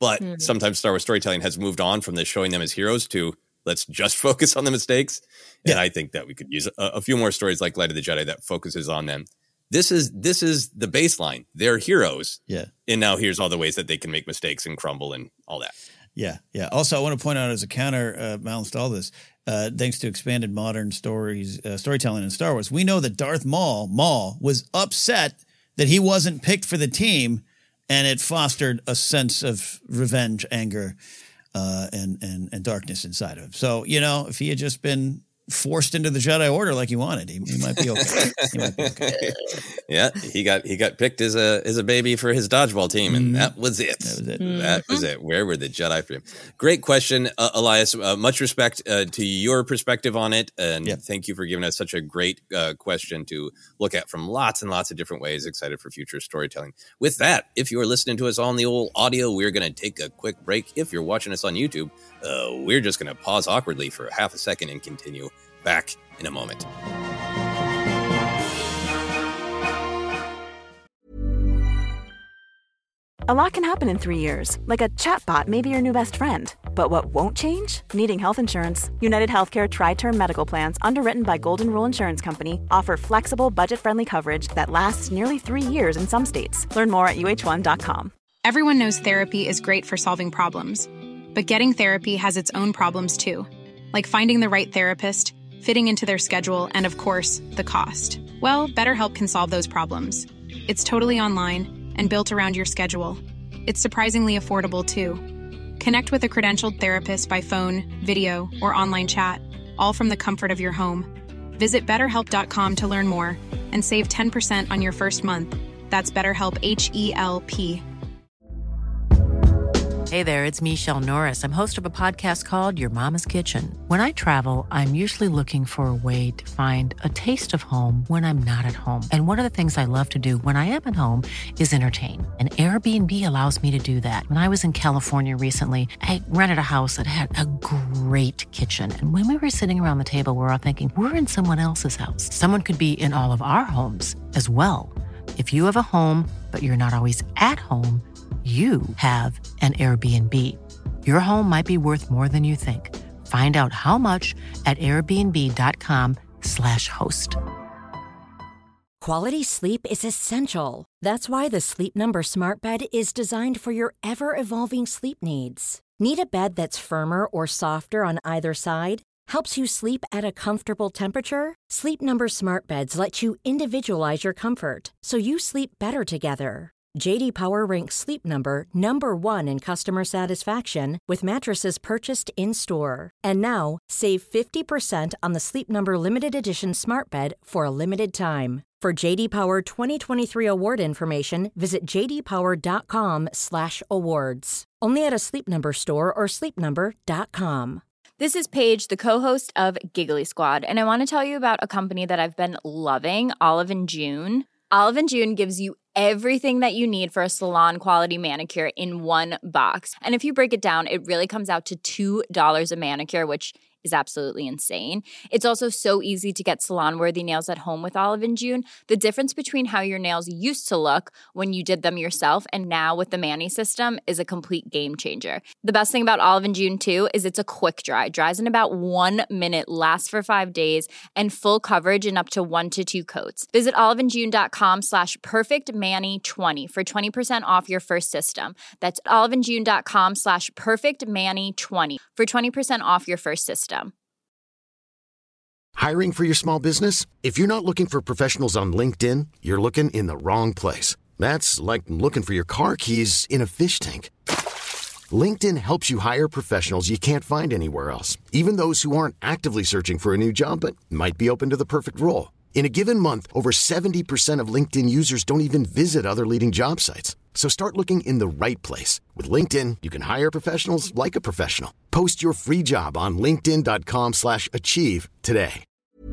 But sometimes Star Wars storytelling has moved on from this showing them as heroes to let's just focus on the mistakes. And I think that we could use a few more stories like Light of the Jedi that focuses on them. This is the baseline. They're heroes. Yeah. And now here's all the ways that they can make mistakes and crumble and all that. Yeah. Yeah. Also, I want to point out as a counterbalance to all this, thanks to expanded modern storytelling in Star Wars, we know that Darth Maul was upset that he wasn't picked for the team, and it fostered a sense of revenge, anger, and darkness inside of him. So, if he had just been forced into the Jedi Order like he wanted, he might be okay. He might be okay. Yeah, he got picked as a baby for his dodgeball team, and that was it. That was it. Where were the Jedi for him? Great question, Elias. Much respect to your perspective on it, and thank you for giving us such a great question to look at from lots and lots of different ways. Excited for future storytelling. With that, if you are listening to us on the old audio, we're going to take a quick break. If you're watching us on YouTube, we're just going to pause awkwardly for half a second and continue. Back in a moment. A lot can happen in 3 years, like a chatbot may be your new best friend. But what won't change? Needing health insurance. United Healthcare Tri-Term Medical Plans, underwritten by Golden Rule Insurance Company, offer flexible, budget-friendly coverage that lasts nearly 3 years in some states. Learn more at uh1.com. Everyone knows therapy is great for solving problems. But getting therapy has its own problems too. Like finding the right therapist, fitting into their schedule, and of course, the cost. Well, BetterHelp can solve those problems. It's totally online and built around your schedule. It's surprisingly affordable, too. Connect with a credentialed therapist by phone, video, or online chat, all from the comfort of your home. Visit BetterHelp.com to learn more and save 10% on your first month. That's BetterHelp, H-E-L-P. Hey there, it's Michelle Norris. I'm host of a podcast called Your Mama's Kitchen. When I travel, I'm usually looking for a way to find a taste of home when I'm not at home. And one of the things I love to do when I am at home is entertain. And Airbnb allows me to do that. When I was in California recently, I rented a house that had a great kitchen. And when we were sitting around the table, we're all thinking, we're in someone else's house. Someone could be in all of our homes as well. If you have a home, but you're not always at home, you have an Airbnb. Your home might be worth more than you think. Find out how much at airbnb.com/host. Quality sleep is essential. That's why the Sleep Number Smart Bed is designed for your ever-evolving sleep needs. Need a bed that's firmer or softer on either side? Helps you sleep at a comfortable temperature? Sleep Number Smart Beds let you individualize your comfort, so you sleep better together. J.D. Power ranks Sleep Number number 1 in customer satisfaction with mattresses purchased in-store. And now, save 50% on the Sleep Number Limited Edition Smart Bed for a limited time. For J.D. Power 2023 award information, visit jdpower.com/awards. Only at a Sleep Number store or sleepnumber.com. This is Paige, the co-host of Giggly Squad, and I want to tell you about a company that I've been loving, Olive & June. Olive & June gives you everything that you need for a salon-quality manicure in one box. And if you break it down, it really comes out to $2 a manicure, which is absolutely insane. It's also so easy to get salon-worthy nails at home with Olive & June. The difference between how your nails used to look when you did them yourself and now with the Mani system is a complete game changer. The best thing about Olive & June, too, is it's a quick dry. Dries in about 1 minute, lasts for 5 days, and full coverage in up to 1 to 2 coats. Visit oliveandjune.com/perfectmani20 for 20% off your first system. That's oliveandjune.com/perfectmani20 for 20% off your first system. Hiring for your small business? If you're not looking for professionals on LinkedIn, you're looking in the wrong place. That's like looking for your car keys in a fish tank. LinkedIn helps you hire professionals you can't find anywhere else, even those who aren't actively searching for a new job but might be open to the perfect role. In a given month, over 70% of LinkedIn users don't even visit other leading job sites. So start looking in the right place. With LinkedIn, you can hire professionals like a professional. Post your free job on linkedin.com/achieve today.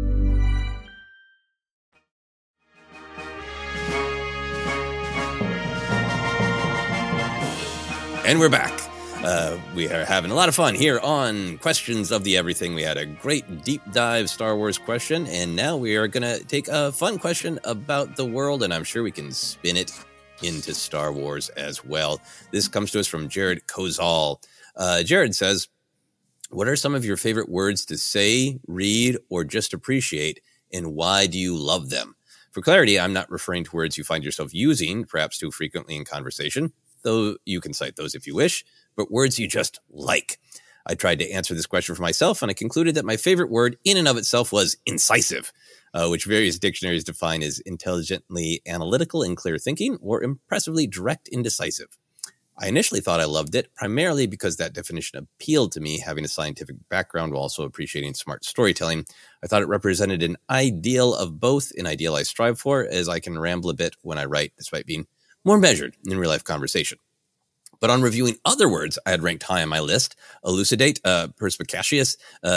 And we're back. We are having a lot of fun here on Questions of the Everything. We had a great deep dive Star Wars question, and now we are going to take a fun question about the world, and I'm sure we can spin it into Star Wars as well. This comes to us from Jared Kozal. Jared says, what are some of your favorite words to say, read, or just appreciate, and why do you love them? For clarity, I'm not referring to words you find yourself using, perhaps too frequently in conversation, though you can cite those if you wish, but words you just like. I tried to answer this question for myself, and I concluded that my favorite word in and of itself was incisive, which various dictionaries define as intelligently analytical and clear thinking, or impressively direct and decisive. I initially thought I loved it, primarily because that definition appealed to me, having a scientific background while also appreciating smart storytelling. I thought it represented an ideal of both, an ideal I strive for, as I can ramble a bit when I write, despite being more measured in real-life conversation. But on reviewing other words I had ranked high on my list, elucidate, perspicacious,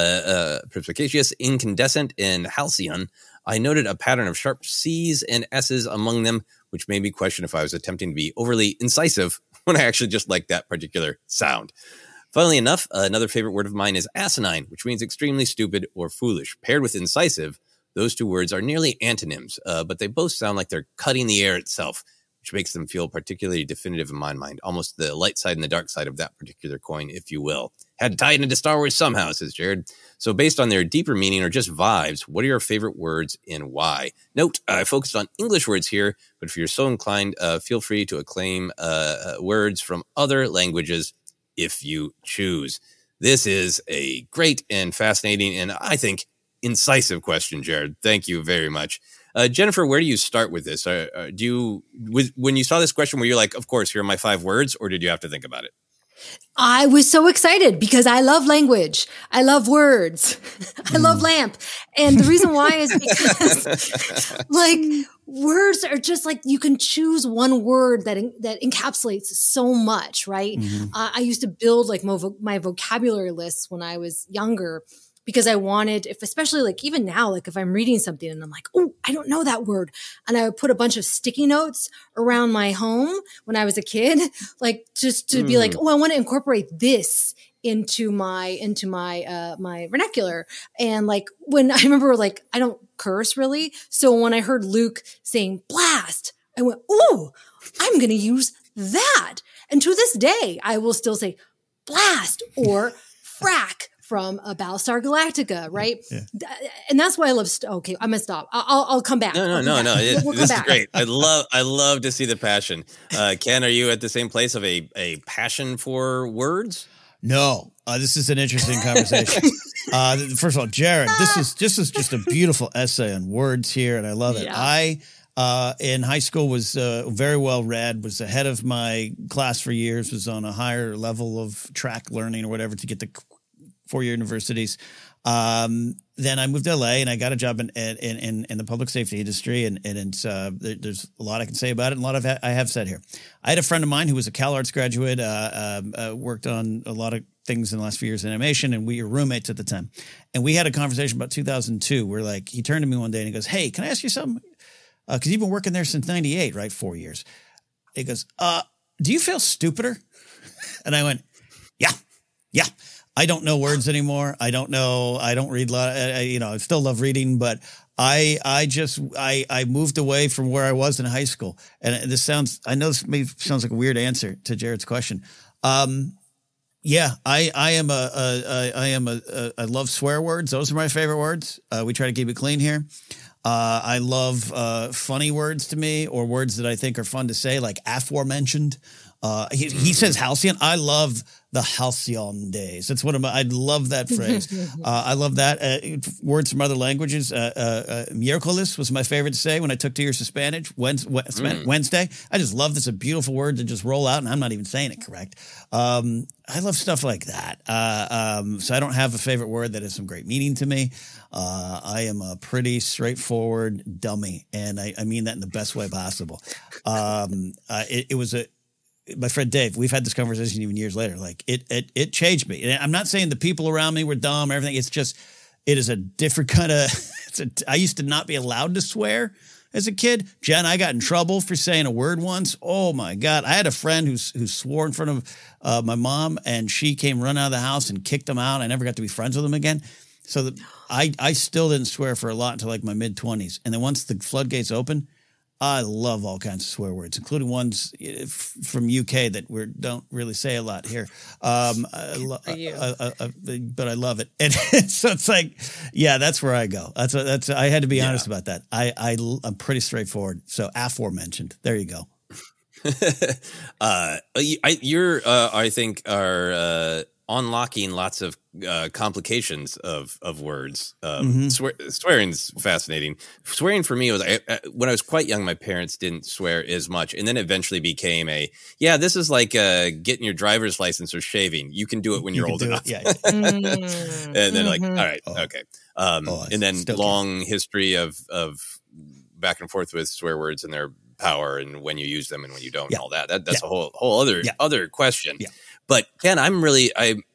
incandescent, and halcyon, I noted a pattern of sharp C's and S's among them, which made me question if I was attempting to be overly incisive when I actually just liked that particular sound. Funnily enough, another favorite word of mine is asinine, which means extremely stupid or foolish. Paired with incisive, those two words are nearly antonyms, but they both sound like they're cutting the air itself, which makes them feel particularly definitive in my mind, almost the light side and the dark side of that particular coin, if you will. Had to tie it into Star Wars somehow, says Jared. So based on their deeper meaning or just vibes, what are your favorite words and why? Note, I focused on English words here, but if you're so inclined, feel free to acclaim words from other languages if you choose. This is a great and fascinating and I think incisive question, Jared. Thank you very much. Jennifer, where do you start with this? When you saw this question, were you like, of course, here are my 5 words, or did you have to think about it? I was so excited because I love language. I love words. I love lamp. And the reason why is because like words are just like, you can choose one word that encapsulates so much, right? Mm-hmm. I used to build like my vocabulary lists when I was younger, because I wanted, especially like even now, like if I'm reading something and I'm like, oh, I don't know that word. And I would put a bunch of sticky notes around my home when I was a kid, like just to be like, oh, I want to incorporate this into my vernacular. And like when I remember, like, I don't curse really. So when I heard Luke saying blast, I went, oh, I'm going to use that. And to this day, I will still say blast or frack from Battlestar Galactica, right? Yeah. And that's why I love. Okay, I'm gonna stop. I'll come back. No. This is great. I love to see the passion. Ken, are you at the same place of a passion for words? No, this is an interesting conversation. First of all, Jared, this is just a beautiful essay on words here, and I love it. Yeah. I in high school was very well read, was ahead of my class for years, was on a higher level of track learning or whatever to get to 4-year universities. Then I moved to LA and I got a job in the public safety industry. And it's, there's a lot I can say about it and a lot I have said here. I had a friend of mine who was a CalArts graduate, worked on a lot of things in the last few years in animation, and we were roommates at the time. And we had a conversation about 2002 where like he turned to me one day and he goes, hey, can I ask you something? Because you've been working there since 98, right? 4 years. He goes, do you feel stupider? And I went, yeah. I don't know words anymore. I don't know. I don't read a lot. I still love reading, but I moved away from where I was in high school. And I know this sounds like a weird answer to Jared's question. Yeah, I love swear words. Those are my favorite words. We try to keep it clean here. I love funny words to me, or words that I think are fun to say, like aforementioned. He says halcyon. I love the halcyon days. That's one of I love that phrase. I love that. Words from other languages. Miércoles was my favorite to say when I took 2 years of Spanish. Wednesday. I just love this. A beautiful word to just roll out, and I'm not even saying it correct. I love stuff like that. So I don't have a favorite word that has some great meaning to me. I am a pretty straightforward dummy, and I mean that in the best way possible. It was my friend Dave, we've had this conversation even years later. Like it changed me. And I'm not saying the people around me were dumb or everything. It's just, it is a different kind of, I used to not be allowed to swear as a kid. Jen, I got in trouble for saying a word once. Oh my God. I had a friend who swore in front of my mom, and she came running out of the house and kicked him out. I never got to be friends with him again. So I still didn't swear for a lot until like my mid-20s. And then once the floodgates opened, I love all kinds of swear words, including ones from UK that we don't really say a lot here. But I love it. And so it's like, yeah, that's where I go. That's I had to be honest about that. I'm pretty straightforward. So aforementioned. There you go. I think are unlocking lots of complications of words. Swearing's fascinating. Swearing for me was when I was quite young, my parents didn't swear as much, and then eventually became this is like getting your driver's license or shaving. You can do it when you're old enough. And then all right, okay. And then long history of back and forth with swear words and their power and when you use them and when you don't and all that. That's a whole other question. Yeah. But Ken, I'm really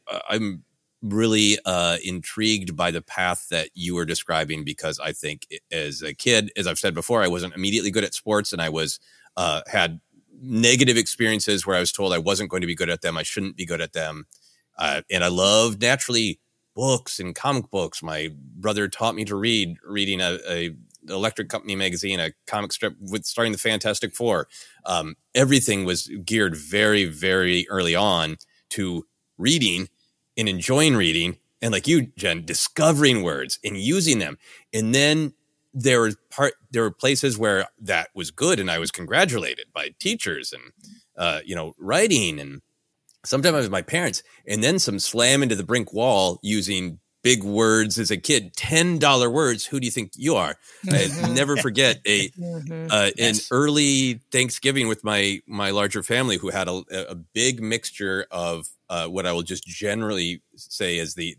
intrigued by the path that you were describing, because I think as a kid, as I've said before, I wasn't immediately good at sports, and I was had negative experiences where I was told I wasn't going to be good at them. I shouldn't be good at them. And I loved naturally books and comic books. My brother taught me to reading a Electric Company magazine, a comic strip starring the Fantastic Four. Everything was geared very, very early on to reading and enjoying reading. And like you, Jen, discovering words and using them. And then there were places where that was good, and I was congratulated by teachers and, writing, and sometimes my parents, and then some slam into the brink wall using big words as a kid, $10 words. Who do you think you are? I never forget an early Thanksgiving with my larger family, who had a big mixture of what I will just generally say is the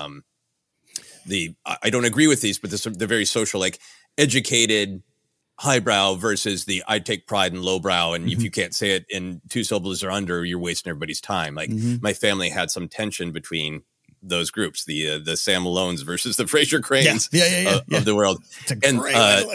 I don't agree with these, but the very social, like educated highbrow versus the I take pride in lowbrow. And if you can't say it in 2 syllables or under, you're wasting everybody's time. Like my family had some tension between those groups, the Sam Malones versus the Fraser Cranes of the world. It's a great way to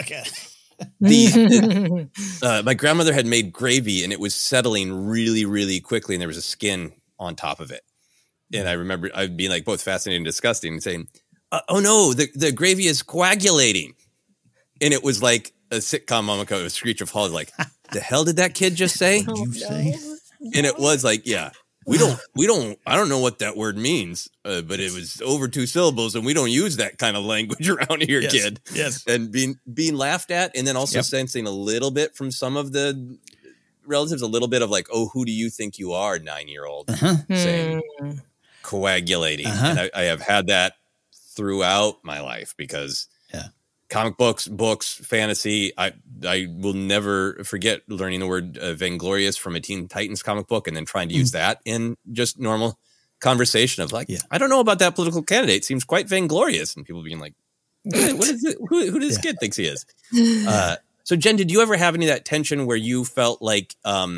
look at it. My grandmother had made gravy, and it was settling really, really quickly, and there was a skin on top of it. And I remember I'd be like both fascinated and disgusting, and saying, "Oh no, the gravy is coagulating." And it was like a sitcom moment, a screech of horror, like, "The hell did that kid just say?" And it was like, we don't, I don't know what that word means, but it was over 2 syllables, and we don't use that kind of language around here, kid. Yes. And being laughed at, and then also sensing a little bit from some of the relatives, a little bit of like, "Oh, who do you think you are, 9-year-old?" Saying coagulating. And I have had that throughout my life, because comic books, fantasy. I will never forget learning the word vainglorious from a Teen Titans comic book, and then trying to use that in just normal conversation of like, I don't know about that political candidate. Seems quite vainglorious. And people being like, what is it? Who does this kid thinks he is? So Jen, did you ever have any of that tension where you felt like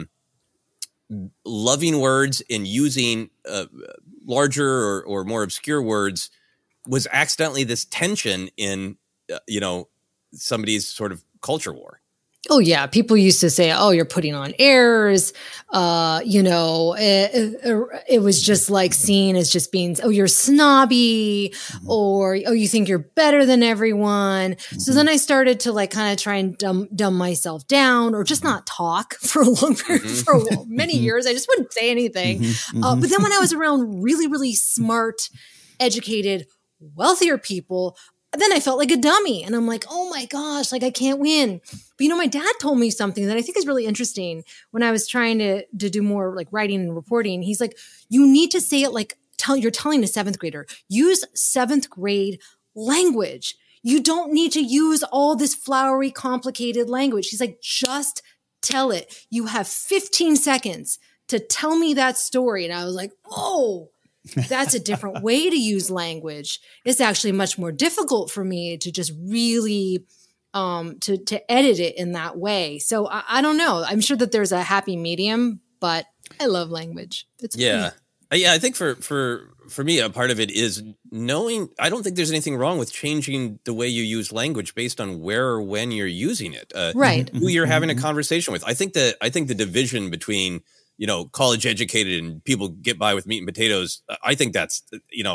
loving words and using larger or more obscure words was accidentally this tension in somebody's sort of culture war? Oh, yeah. People used to say, "Oh, you're putting on airs." It was just like seen as just being, "Oh, you're snobby," or, "Oh, you think you're better than everyone." So then I started to like kind of try and dumb myself down, or just not talk for many years. I just wouldn't say anything. But then when I was around really, really smart, educated, wealthier people, then I felt like a dummy, and I'm like, "Oh my gosh, like I can't win." But my dad told me something that I think is really interesting when I was trying to do more like writing and reporting. He's like, "You need to say it like you're telling a 7th grader. Use 7th grade language. You don't need to use all this flowery, complicated language." He's like, "Just tell it. You have 15 seconds to tell me that story." And I was like, "Oh, that's a different way to use language. It's actually much more difficult for me to just really to edit it in that way." So I don't know. I'm sure that there's a happy medium, but I love language. It's yeah. I think for me, a part of it is knowing. I don't think there's anything wrong with changing the way you use language based on where or when you're using it, right? Who you're having a conversation with. I think the division between college educated and people get by with meat and potatoes, I think that's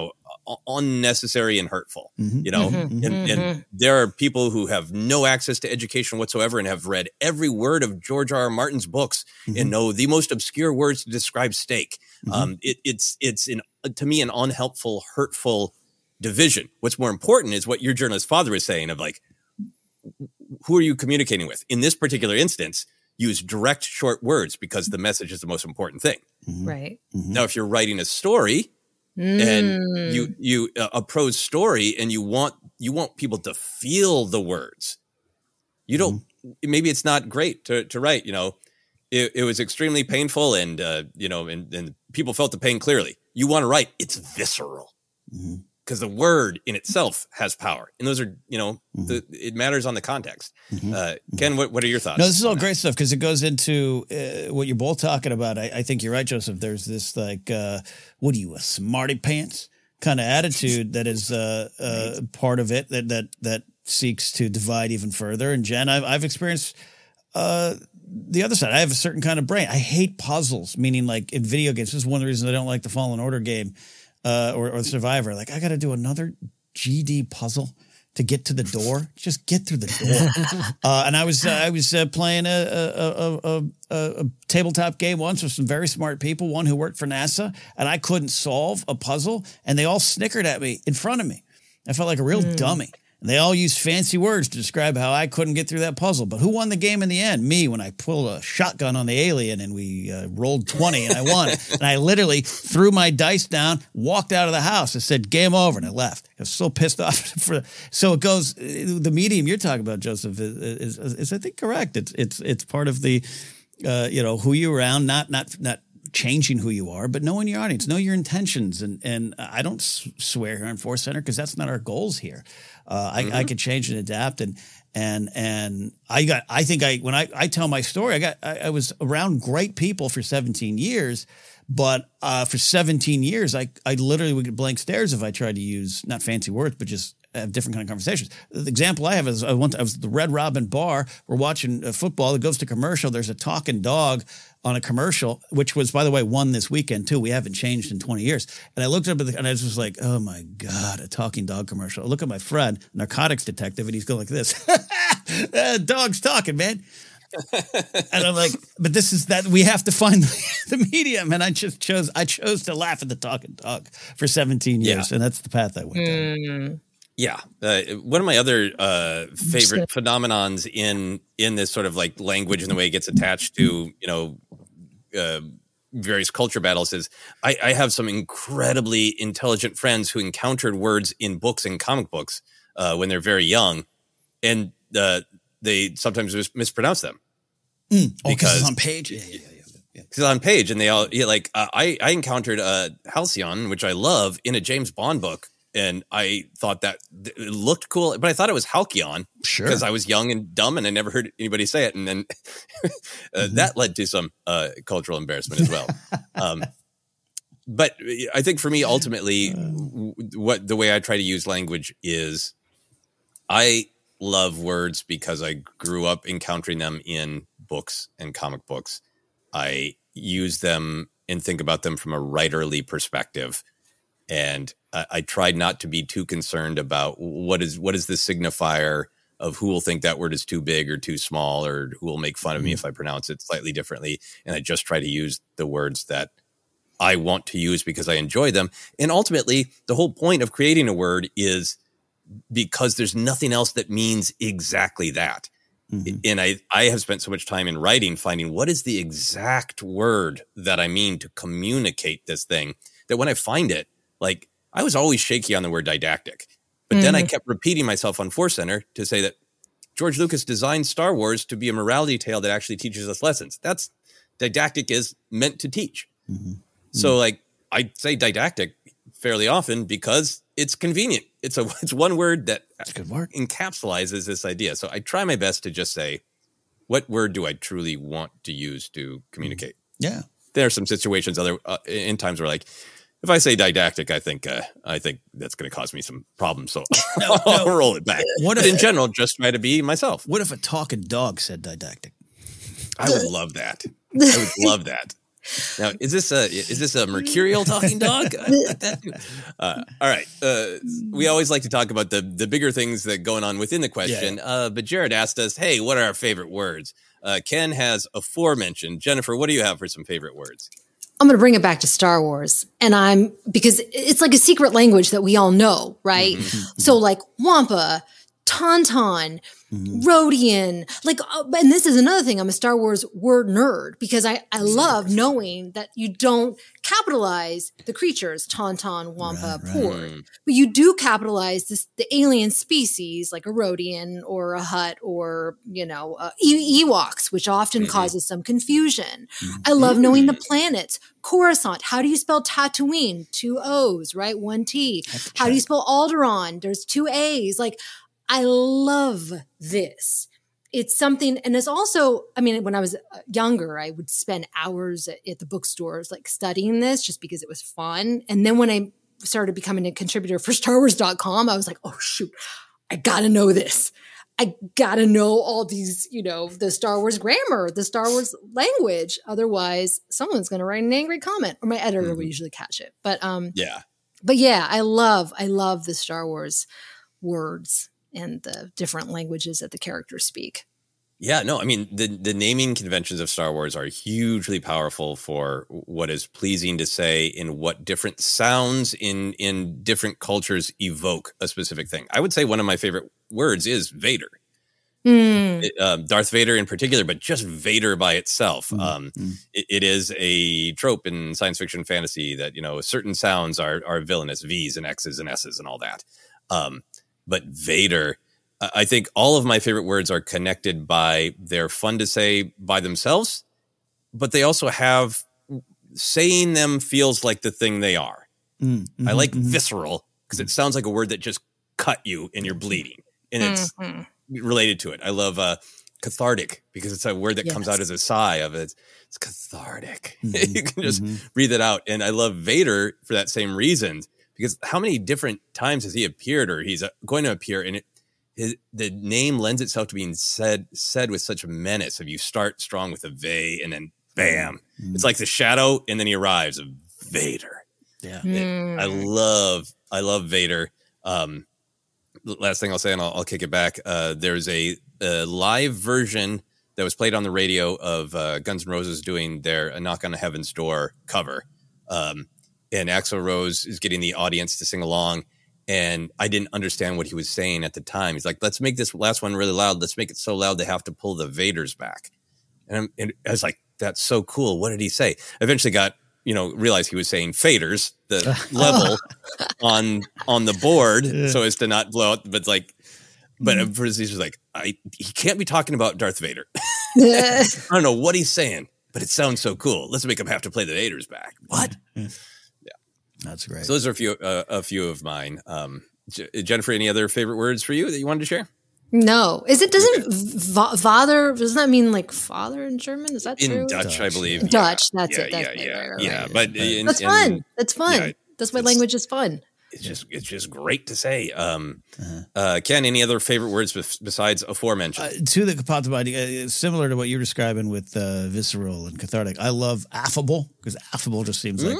unnecessary and hurtful, you know, and there are people who have no access to education whatsoever and have read every word of George R. R. Martin's books and know the most obscure words to describe steak. It's to me, an unhelpful, hurtful division. What's more important is what your journalist father is saying of like, who are you communicating with? In this particular instance, use direct, short words because the message is the most important thing. Right. Now, if you're writing a story and you a prose story and you want people to feel the words, you don't. Maybe it's not great to write. You know, it was extremely painful, and you know, and people felt the pain clearly. You want to write, it's visceral. Because the word in itself has power. And those are, you know, it matters on the context. Ken, what are your thoughts? No, this is all great stuff because it goes into what you're both talking about. I think you're right, Joseph. There's this like, what are you, a smarty pants kind of attitude that is part of it that seeks to divide even further. And Jen, I've experienced the other side. I have a certain kind of brain. I hate puzzles, meaning like in video games. This is one of the reasons I don't like the Fallen Order game. Or Survivor, like I got to do another GD puzzle to get to the door. Just get through the door. And I was playing a tabletop game once with some very smart people, one who worked for NASA, and I couldn't solve a puzzle, and they all snickered at me in front of me. I felt like a real dummy. And they all used fancy words to describe how I couldn't get through that puzzle. But who won the game in the end? Me, when I pulled a shotgun on the alien and we rolled 20 and I won. And I literally threw my dice down, walked out of the house and said, game over, and I left. I was so pissed off. So it goes, the medium you're talking about, Joseph, is I think correct. It's part of the, you know, who you're around, not changing who you are, but knowing your audience, know your intentions. And I don't swear here on Force Center because that's not our goals here. I could change and adapt. And when I tell my story, I was around great people for 17 years, but for 17 years, I literally would get blank stares if I tried to use not fancy words, but just have different kind of conversations. The example I have is I was at the Red Robin bar. We're watching football. It goes to commercial. There's a talking dog on a commercial, which was, by the way, won this weekend too. We haven't changed in 20 years. And I looked up at and I was just like, oh my God, a talking dog commercial. I look at my friend, narcotics detective, and he's going like this. Dog's talking, man. And I'm like, but this is that we have to find the medium. And I chose to laugh at the talking dog for 17 years. And that's the path I went down. Yeah. One of my other favorite phenomenons in this sort of like language and the way it gets attached to, you know, various culture battles is I have some incredibly intelligent friends who encountered words in books and comic books when they're very young, and they sometimes mispronounce them. Because it's on page? Yeah. Because it's on page, and they all like I encountered Halcyon, which I love, in a James Bond book. And I thought that it looked cool, but I thought it was Halcyon because I was young and dumb and I never heard anybody say it. And then that led to some cultural embarrassment as well. But I think for me, ultimately, the way I try to use language is I love words because I grew up encountering them in books and comic books. I use them and think about them from a writerly perspective. And I tried not to be too concerned about what is the signifier of who will think that word is too big or too small, or who will make fun of me if I pronounce it slightly differently. And I just try to use the words that I want to use because I enjoy them. And ultimately, the whole point of creating a word is because there's nothing else that means exactly that. And I have spent so much time in writing finding what is the exact word that I mean to communicate this thing, that when I find it, like, I was always shaky on the word didactic, but then I kept repeating myself on Force Center to say that George Lucas designed Star Wars to be a morality tale that actually teaches us lessons. That's didactic is meant to teach. So like I say didactic fairly often because it's convenient. It's one word that encapsulates this idea. So I try my best to just say, what word do I truly want to use to communicate? Yeah. There are some situations in times where like, if I say didactic, I think that's going to cause me some problems. So I'll roll it back. But in general, just try to be myself. What if a talking dog said didactic? I would love that. I would love that. Now, is this a mercurial talking dog? All right. We always like to talk about the bigger things that going on within the question. But Jared asked us, hey, what are our favorite words? Ken has aforementioned. Jennifer, what do you have for some favorite words? I'm going to bring it back to Star Wars, and because it's like a secret language that we all know, right? Mm-hmm. So like Wampa, Tauntaun, Rodian, like, and this is another thing. I'm a Star Wars word nerd because I love knowing that you don't capitalize the creatures, Tauntaun, Wampa, Port, but you do capitalize the alien species like a Rodian or a Hutt or, Ewoks, which often causes some confusion. I love knowing the planets. Coruscant. How do you spell Tatooine? 2 O's, right? 1 T. How do you spell Alderaan? There's 2 A's. Like, I love this. It's something, and it's also, when I was younger, I would spend hours at the bookstores, like studying this just because it was fun. And then when I started becoming a contributor for StarWars.com, I was like, oh shoot, I gotta know this. I gotta know all these, the Star Wars grammar, the Star Wars language. Otherwise, someone's gonna write an angry comment, or my editor will usually catch it. But yeah, I love the Star Wars words and the different languages that the characters speak. Yeah, no, the naming conventions of Star Wars are hugely powerful for what is pleasing to say and what different sounds in different cultures evoke a specific thing. I would say one of my favorite words is Vader. Darth Vader in particular, but just Vader by itself. It is a trope in science fiction fantasy that, certain sounds are villainous, V's and X's and S's and all that. But Vader, I think all of my favorite words are connected by they're fun to say by themselves, but they also have saying them feels like the thing they are. I like visceral because it sounds like a word that just cut you and you're bleeding, and it's related to it. I love cathartic because it's a word that comes out as a sigh of it. It's cathartic. You can just breathe it out. And I love Vader for that same reason. Because how many different times has he appeared or he's going to appear, and the name lends itself to being said with such a menace. If you start strong with a V and then bam, it's like the shadow, and then he arrives of Vader. Yeah, I love Vader. Last thing I'll say, and I'll kick it back. There's a live version that was played on the radio of Guns N' Roses doing their "A Knock on Heaven's Door" cover. And Axl Rose is getting the audience to sing along. And I didn't understand what he was saying at the time. He's like, let's make this last one really loud. Let's make it so loud they have to pull the Vaders back. And I was like, that's so cool. What did he say? Eventually realized he was saying faders, the level on the board, so as to not blow out. But at first he's just like, he can't be talking about Darth Vader. I don't know what he's saying, but it sounds so cool. Let's make him have to play the Vaders back. What? That's great. So those are a few of mine. Jennifer, any other favorite words for you that you wanted to share? No. Vader, doesn't that mean like father in German? Is that true? In Dutch, I believe. Dutch, that's it. Right. But that's fun. That's fun. Yeah, that's why language is fun. It's just great to say. Ken, any other favorite words besides aforementioned? Two that could pop to mind, similar to what you're describing with visceral and cathartic. I love affable because affable just seems like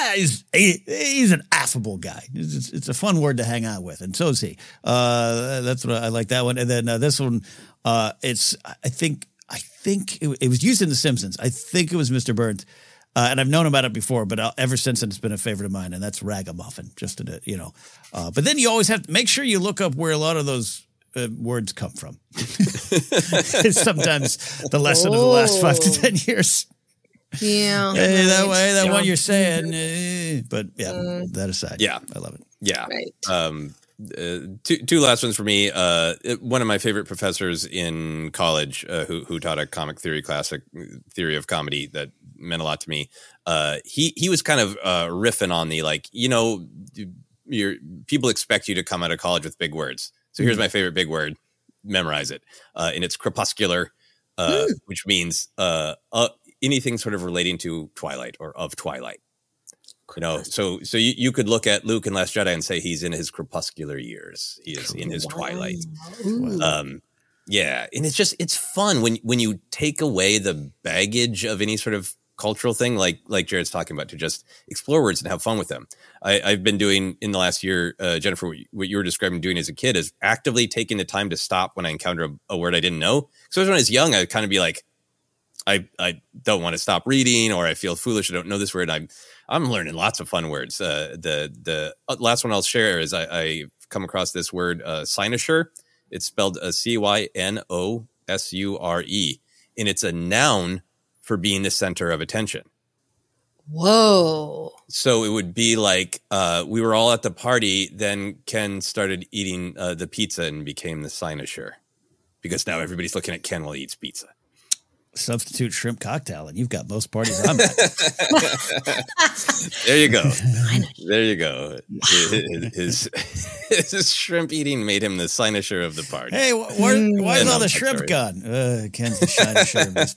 he's an affable guy. It's a fun word to hang out with, and so is he. That's what I like that one. And then this one, I think it was used in The Simpsons. I think it was Mr. Burns. And I've known about it before, but ever since then, it's been a favorite of mine, and that's ragamuffin. But then you always have to make sure you look up where a lot of those words come from. It's sometimes the lesson of the last 5 to 10 years. Yeah. Hey, that one you're saying. But yeah, that aside. Yeah. I love it. Yeah. Right. Two last ones for me. One of my favorite professors in college who taught a comic theory class, theory of comedy that meant a lot to me. He was kind of riffing on the your people expect you to come out of college with big words. So here's my favorite big word. Memorize it. And it's crepuscular, which means anything sort of relating to Twilight or of Twilight. So you could look at Luke in Last Jedi and say he's in his crepuscular years. He is in his twilight. Yeah, and it's fun when you take away the baggage of any sort of cultural thing, like Jared's talking about, to just explore words and have fun with them. I've been doing in the last year, Jennifer, what you were describing doing as a kid is actively taking the time to stop when I encounter a word I didn't know. So when I was young, I'd kind of be like, I don't want to stop reading, or I feel foolish. I don't know this word. I'm learning lots of fun words. The last one I'll share is I come across this word, cynosure. It's spelled CYNOSURE, and it's a noun for being the center of attention. Whoa. So it would be like we were all at the party, then Ken started eating the pizza and became the cynosure, because now everybody's looking at Ken while he eats pizza. Substitute shrimp cocktail, and you've got most parties I'm at. There you go. There you go. His shrimp eating made him the cynosure of the party. Hey, where's all the shrimp gone? Ken's the cynosure of this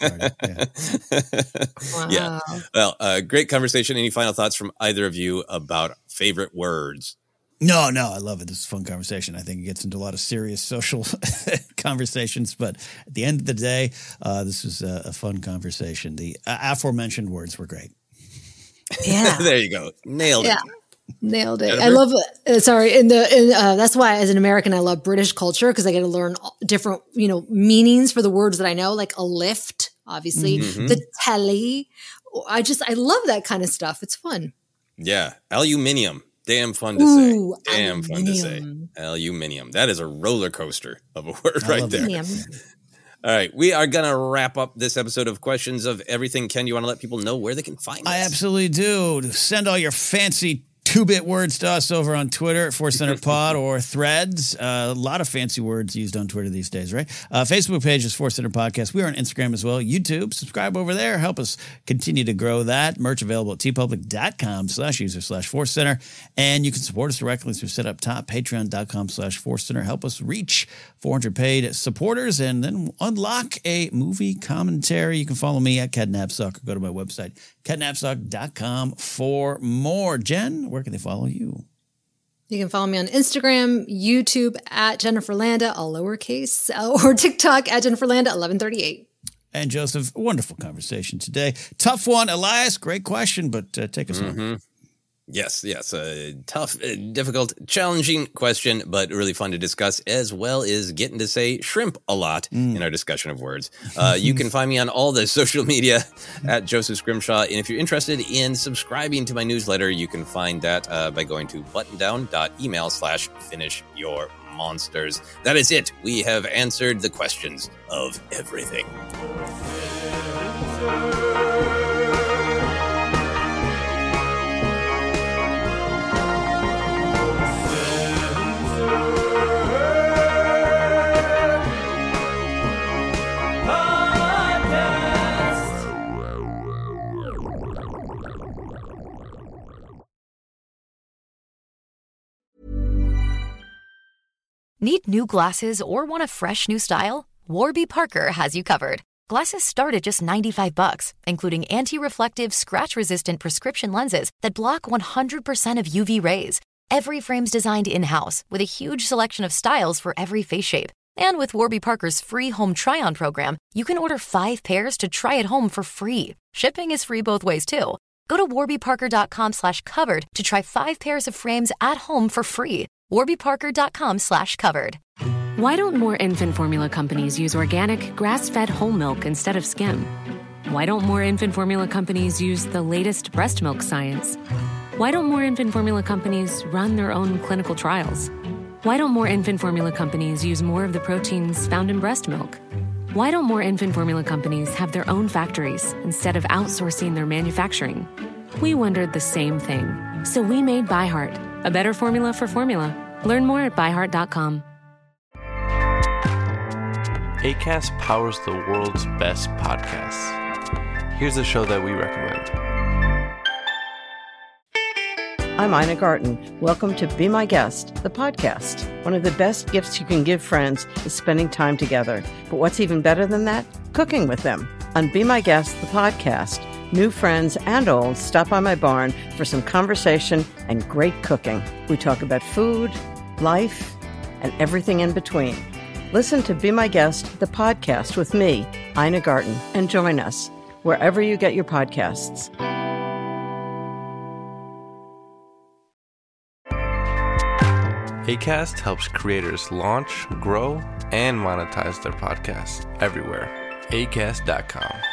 party. Yeah. Wow. Well, great conversation. Any final thoughts from either of you about favorite words? No, I love it. This is a fun conversation. I think it gets into a lot of serious social conversations, but at the end of the day, this was a fun conversation. The aforementioned words were great. Yeah. There you go. Nailed it. Nailed it. Jennifer? I love it. Sorry. That's why as an American, I love British culture, because I get to learn different, meanings for the words that I know, like a lift, obviously, the telly. I love that kind of stuff. It's fun. Yeah. Aluminium. Damn fun to say. Damn fun to say. Aluminium. That is a roller coaster of a word right there. All right. We are going to wrap up this episode of Questions of Everything. Ken, you want to let people know where they can find us? I absolutely do. Send all your fancy 2-bit words to us over on Twitter at Force Center Pod or Threads. A lot of fancy words used on Twitter these days, right? Facebook page is Force Center Podcast. We are on Instagram as well. YouTube. Subscribe over there. Help us continue to grow that. Merch available at tpublic.com/user/Force Center. And you can support us directly through set up top, patreon.com/Force Center. Help us reach 400 paid supporters and then unlock a movie commentary. You can follow me at Catnapsuck or go to my website, catnapsuck.com for more. Jen, where can they follow you? You can follow me on Instagram, YouTube at Jennifer Landa, all lowercase, or TikTok at Jennifer Landa 1138. And Joseph, wonderful conversation today. Tough one, Elias. Great question, but take us home. Yes. Tough, difficult, challenging question, but really fun to discuss, as well as getting to say shrimp a lot in our discussion of words. You can find me on all the social media at Joseph Scrimshaw. And if you're interested in subscribing to my newsletter, you can find that by going to buttondown.email/finishyourmonsters. That is it. We have answered the questions of everything. Need new glasses or want a fresh new style? Warby Parker has you covered. Glasses start at just $95, including anti-reflective, scratch-resistant prescription lenses that block 100% of UV rays. Every frame's designed in-house with a huge selection of styles for every face shape. And with Warby Parker's free home try-on program, you can order 5 pairs to try at home for free. Shipping is free both ways, too. Go to warbyparker.com/covered to try 5 pairs of frames at home for free. warbyparker.com/covered. Why don't more infant formula companies use organic, grass-fed whole milk instead of skim? Why don't more infant formula companies use the latest breast milk science? Why don't more infant formula companies run their own clinical trials? Why don't more infant formula companies use more of the proteins found in breast milk? Why don't more infant formula companies have their own factories instead of outsourcing their manufacturing? We wondered the same thing. So we made ByHeart, a better formula for formula. Learn more at byheart.com. Acast powers the world's best podcasts. Here's a show that we recommend. I'm Ina Garten. Welcome to Be My Guest, the podcast. One of the best gifts you can give friends is spending time together. But what's even better than that? Cooking with them. On Be My Guest, the podcast, new friends and old stop by my barn for some conversation and great cooking. We talk about food, life, and everything in between. Listen to Be My Guest, the podcast with me, Ina Garten, and join us. wherever you get your podcasts. Acast helps creators launch, grow, and monetize their podcasts everywhere. Acast.com.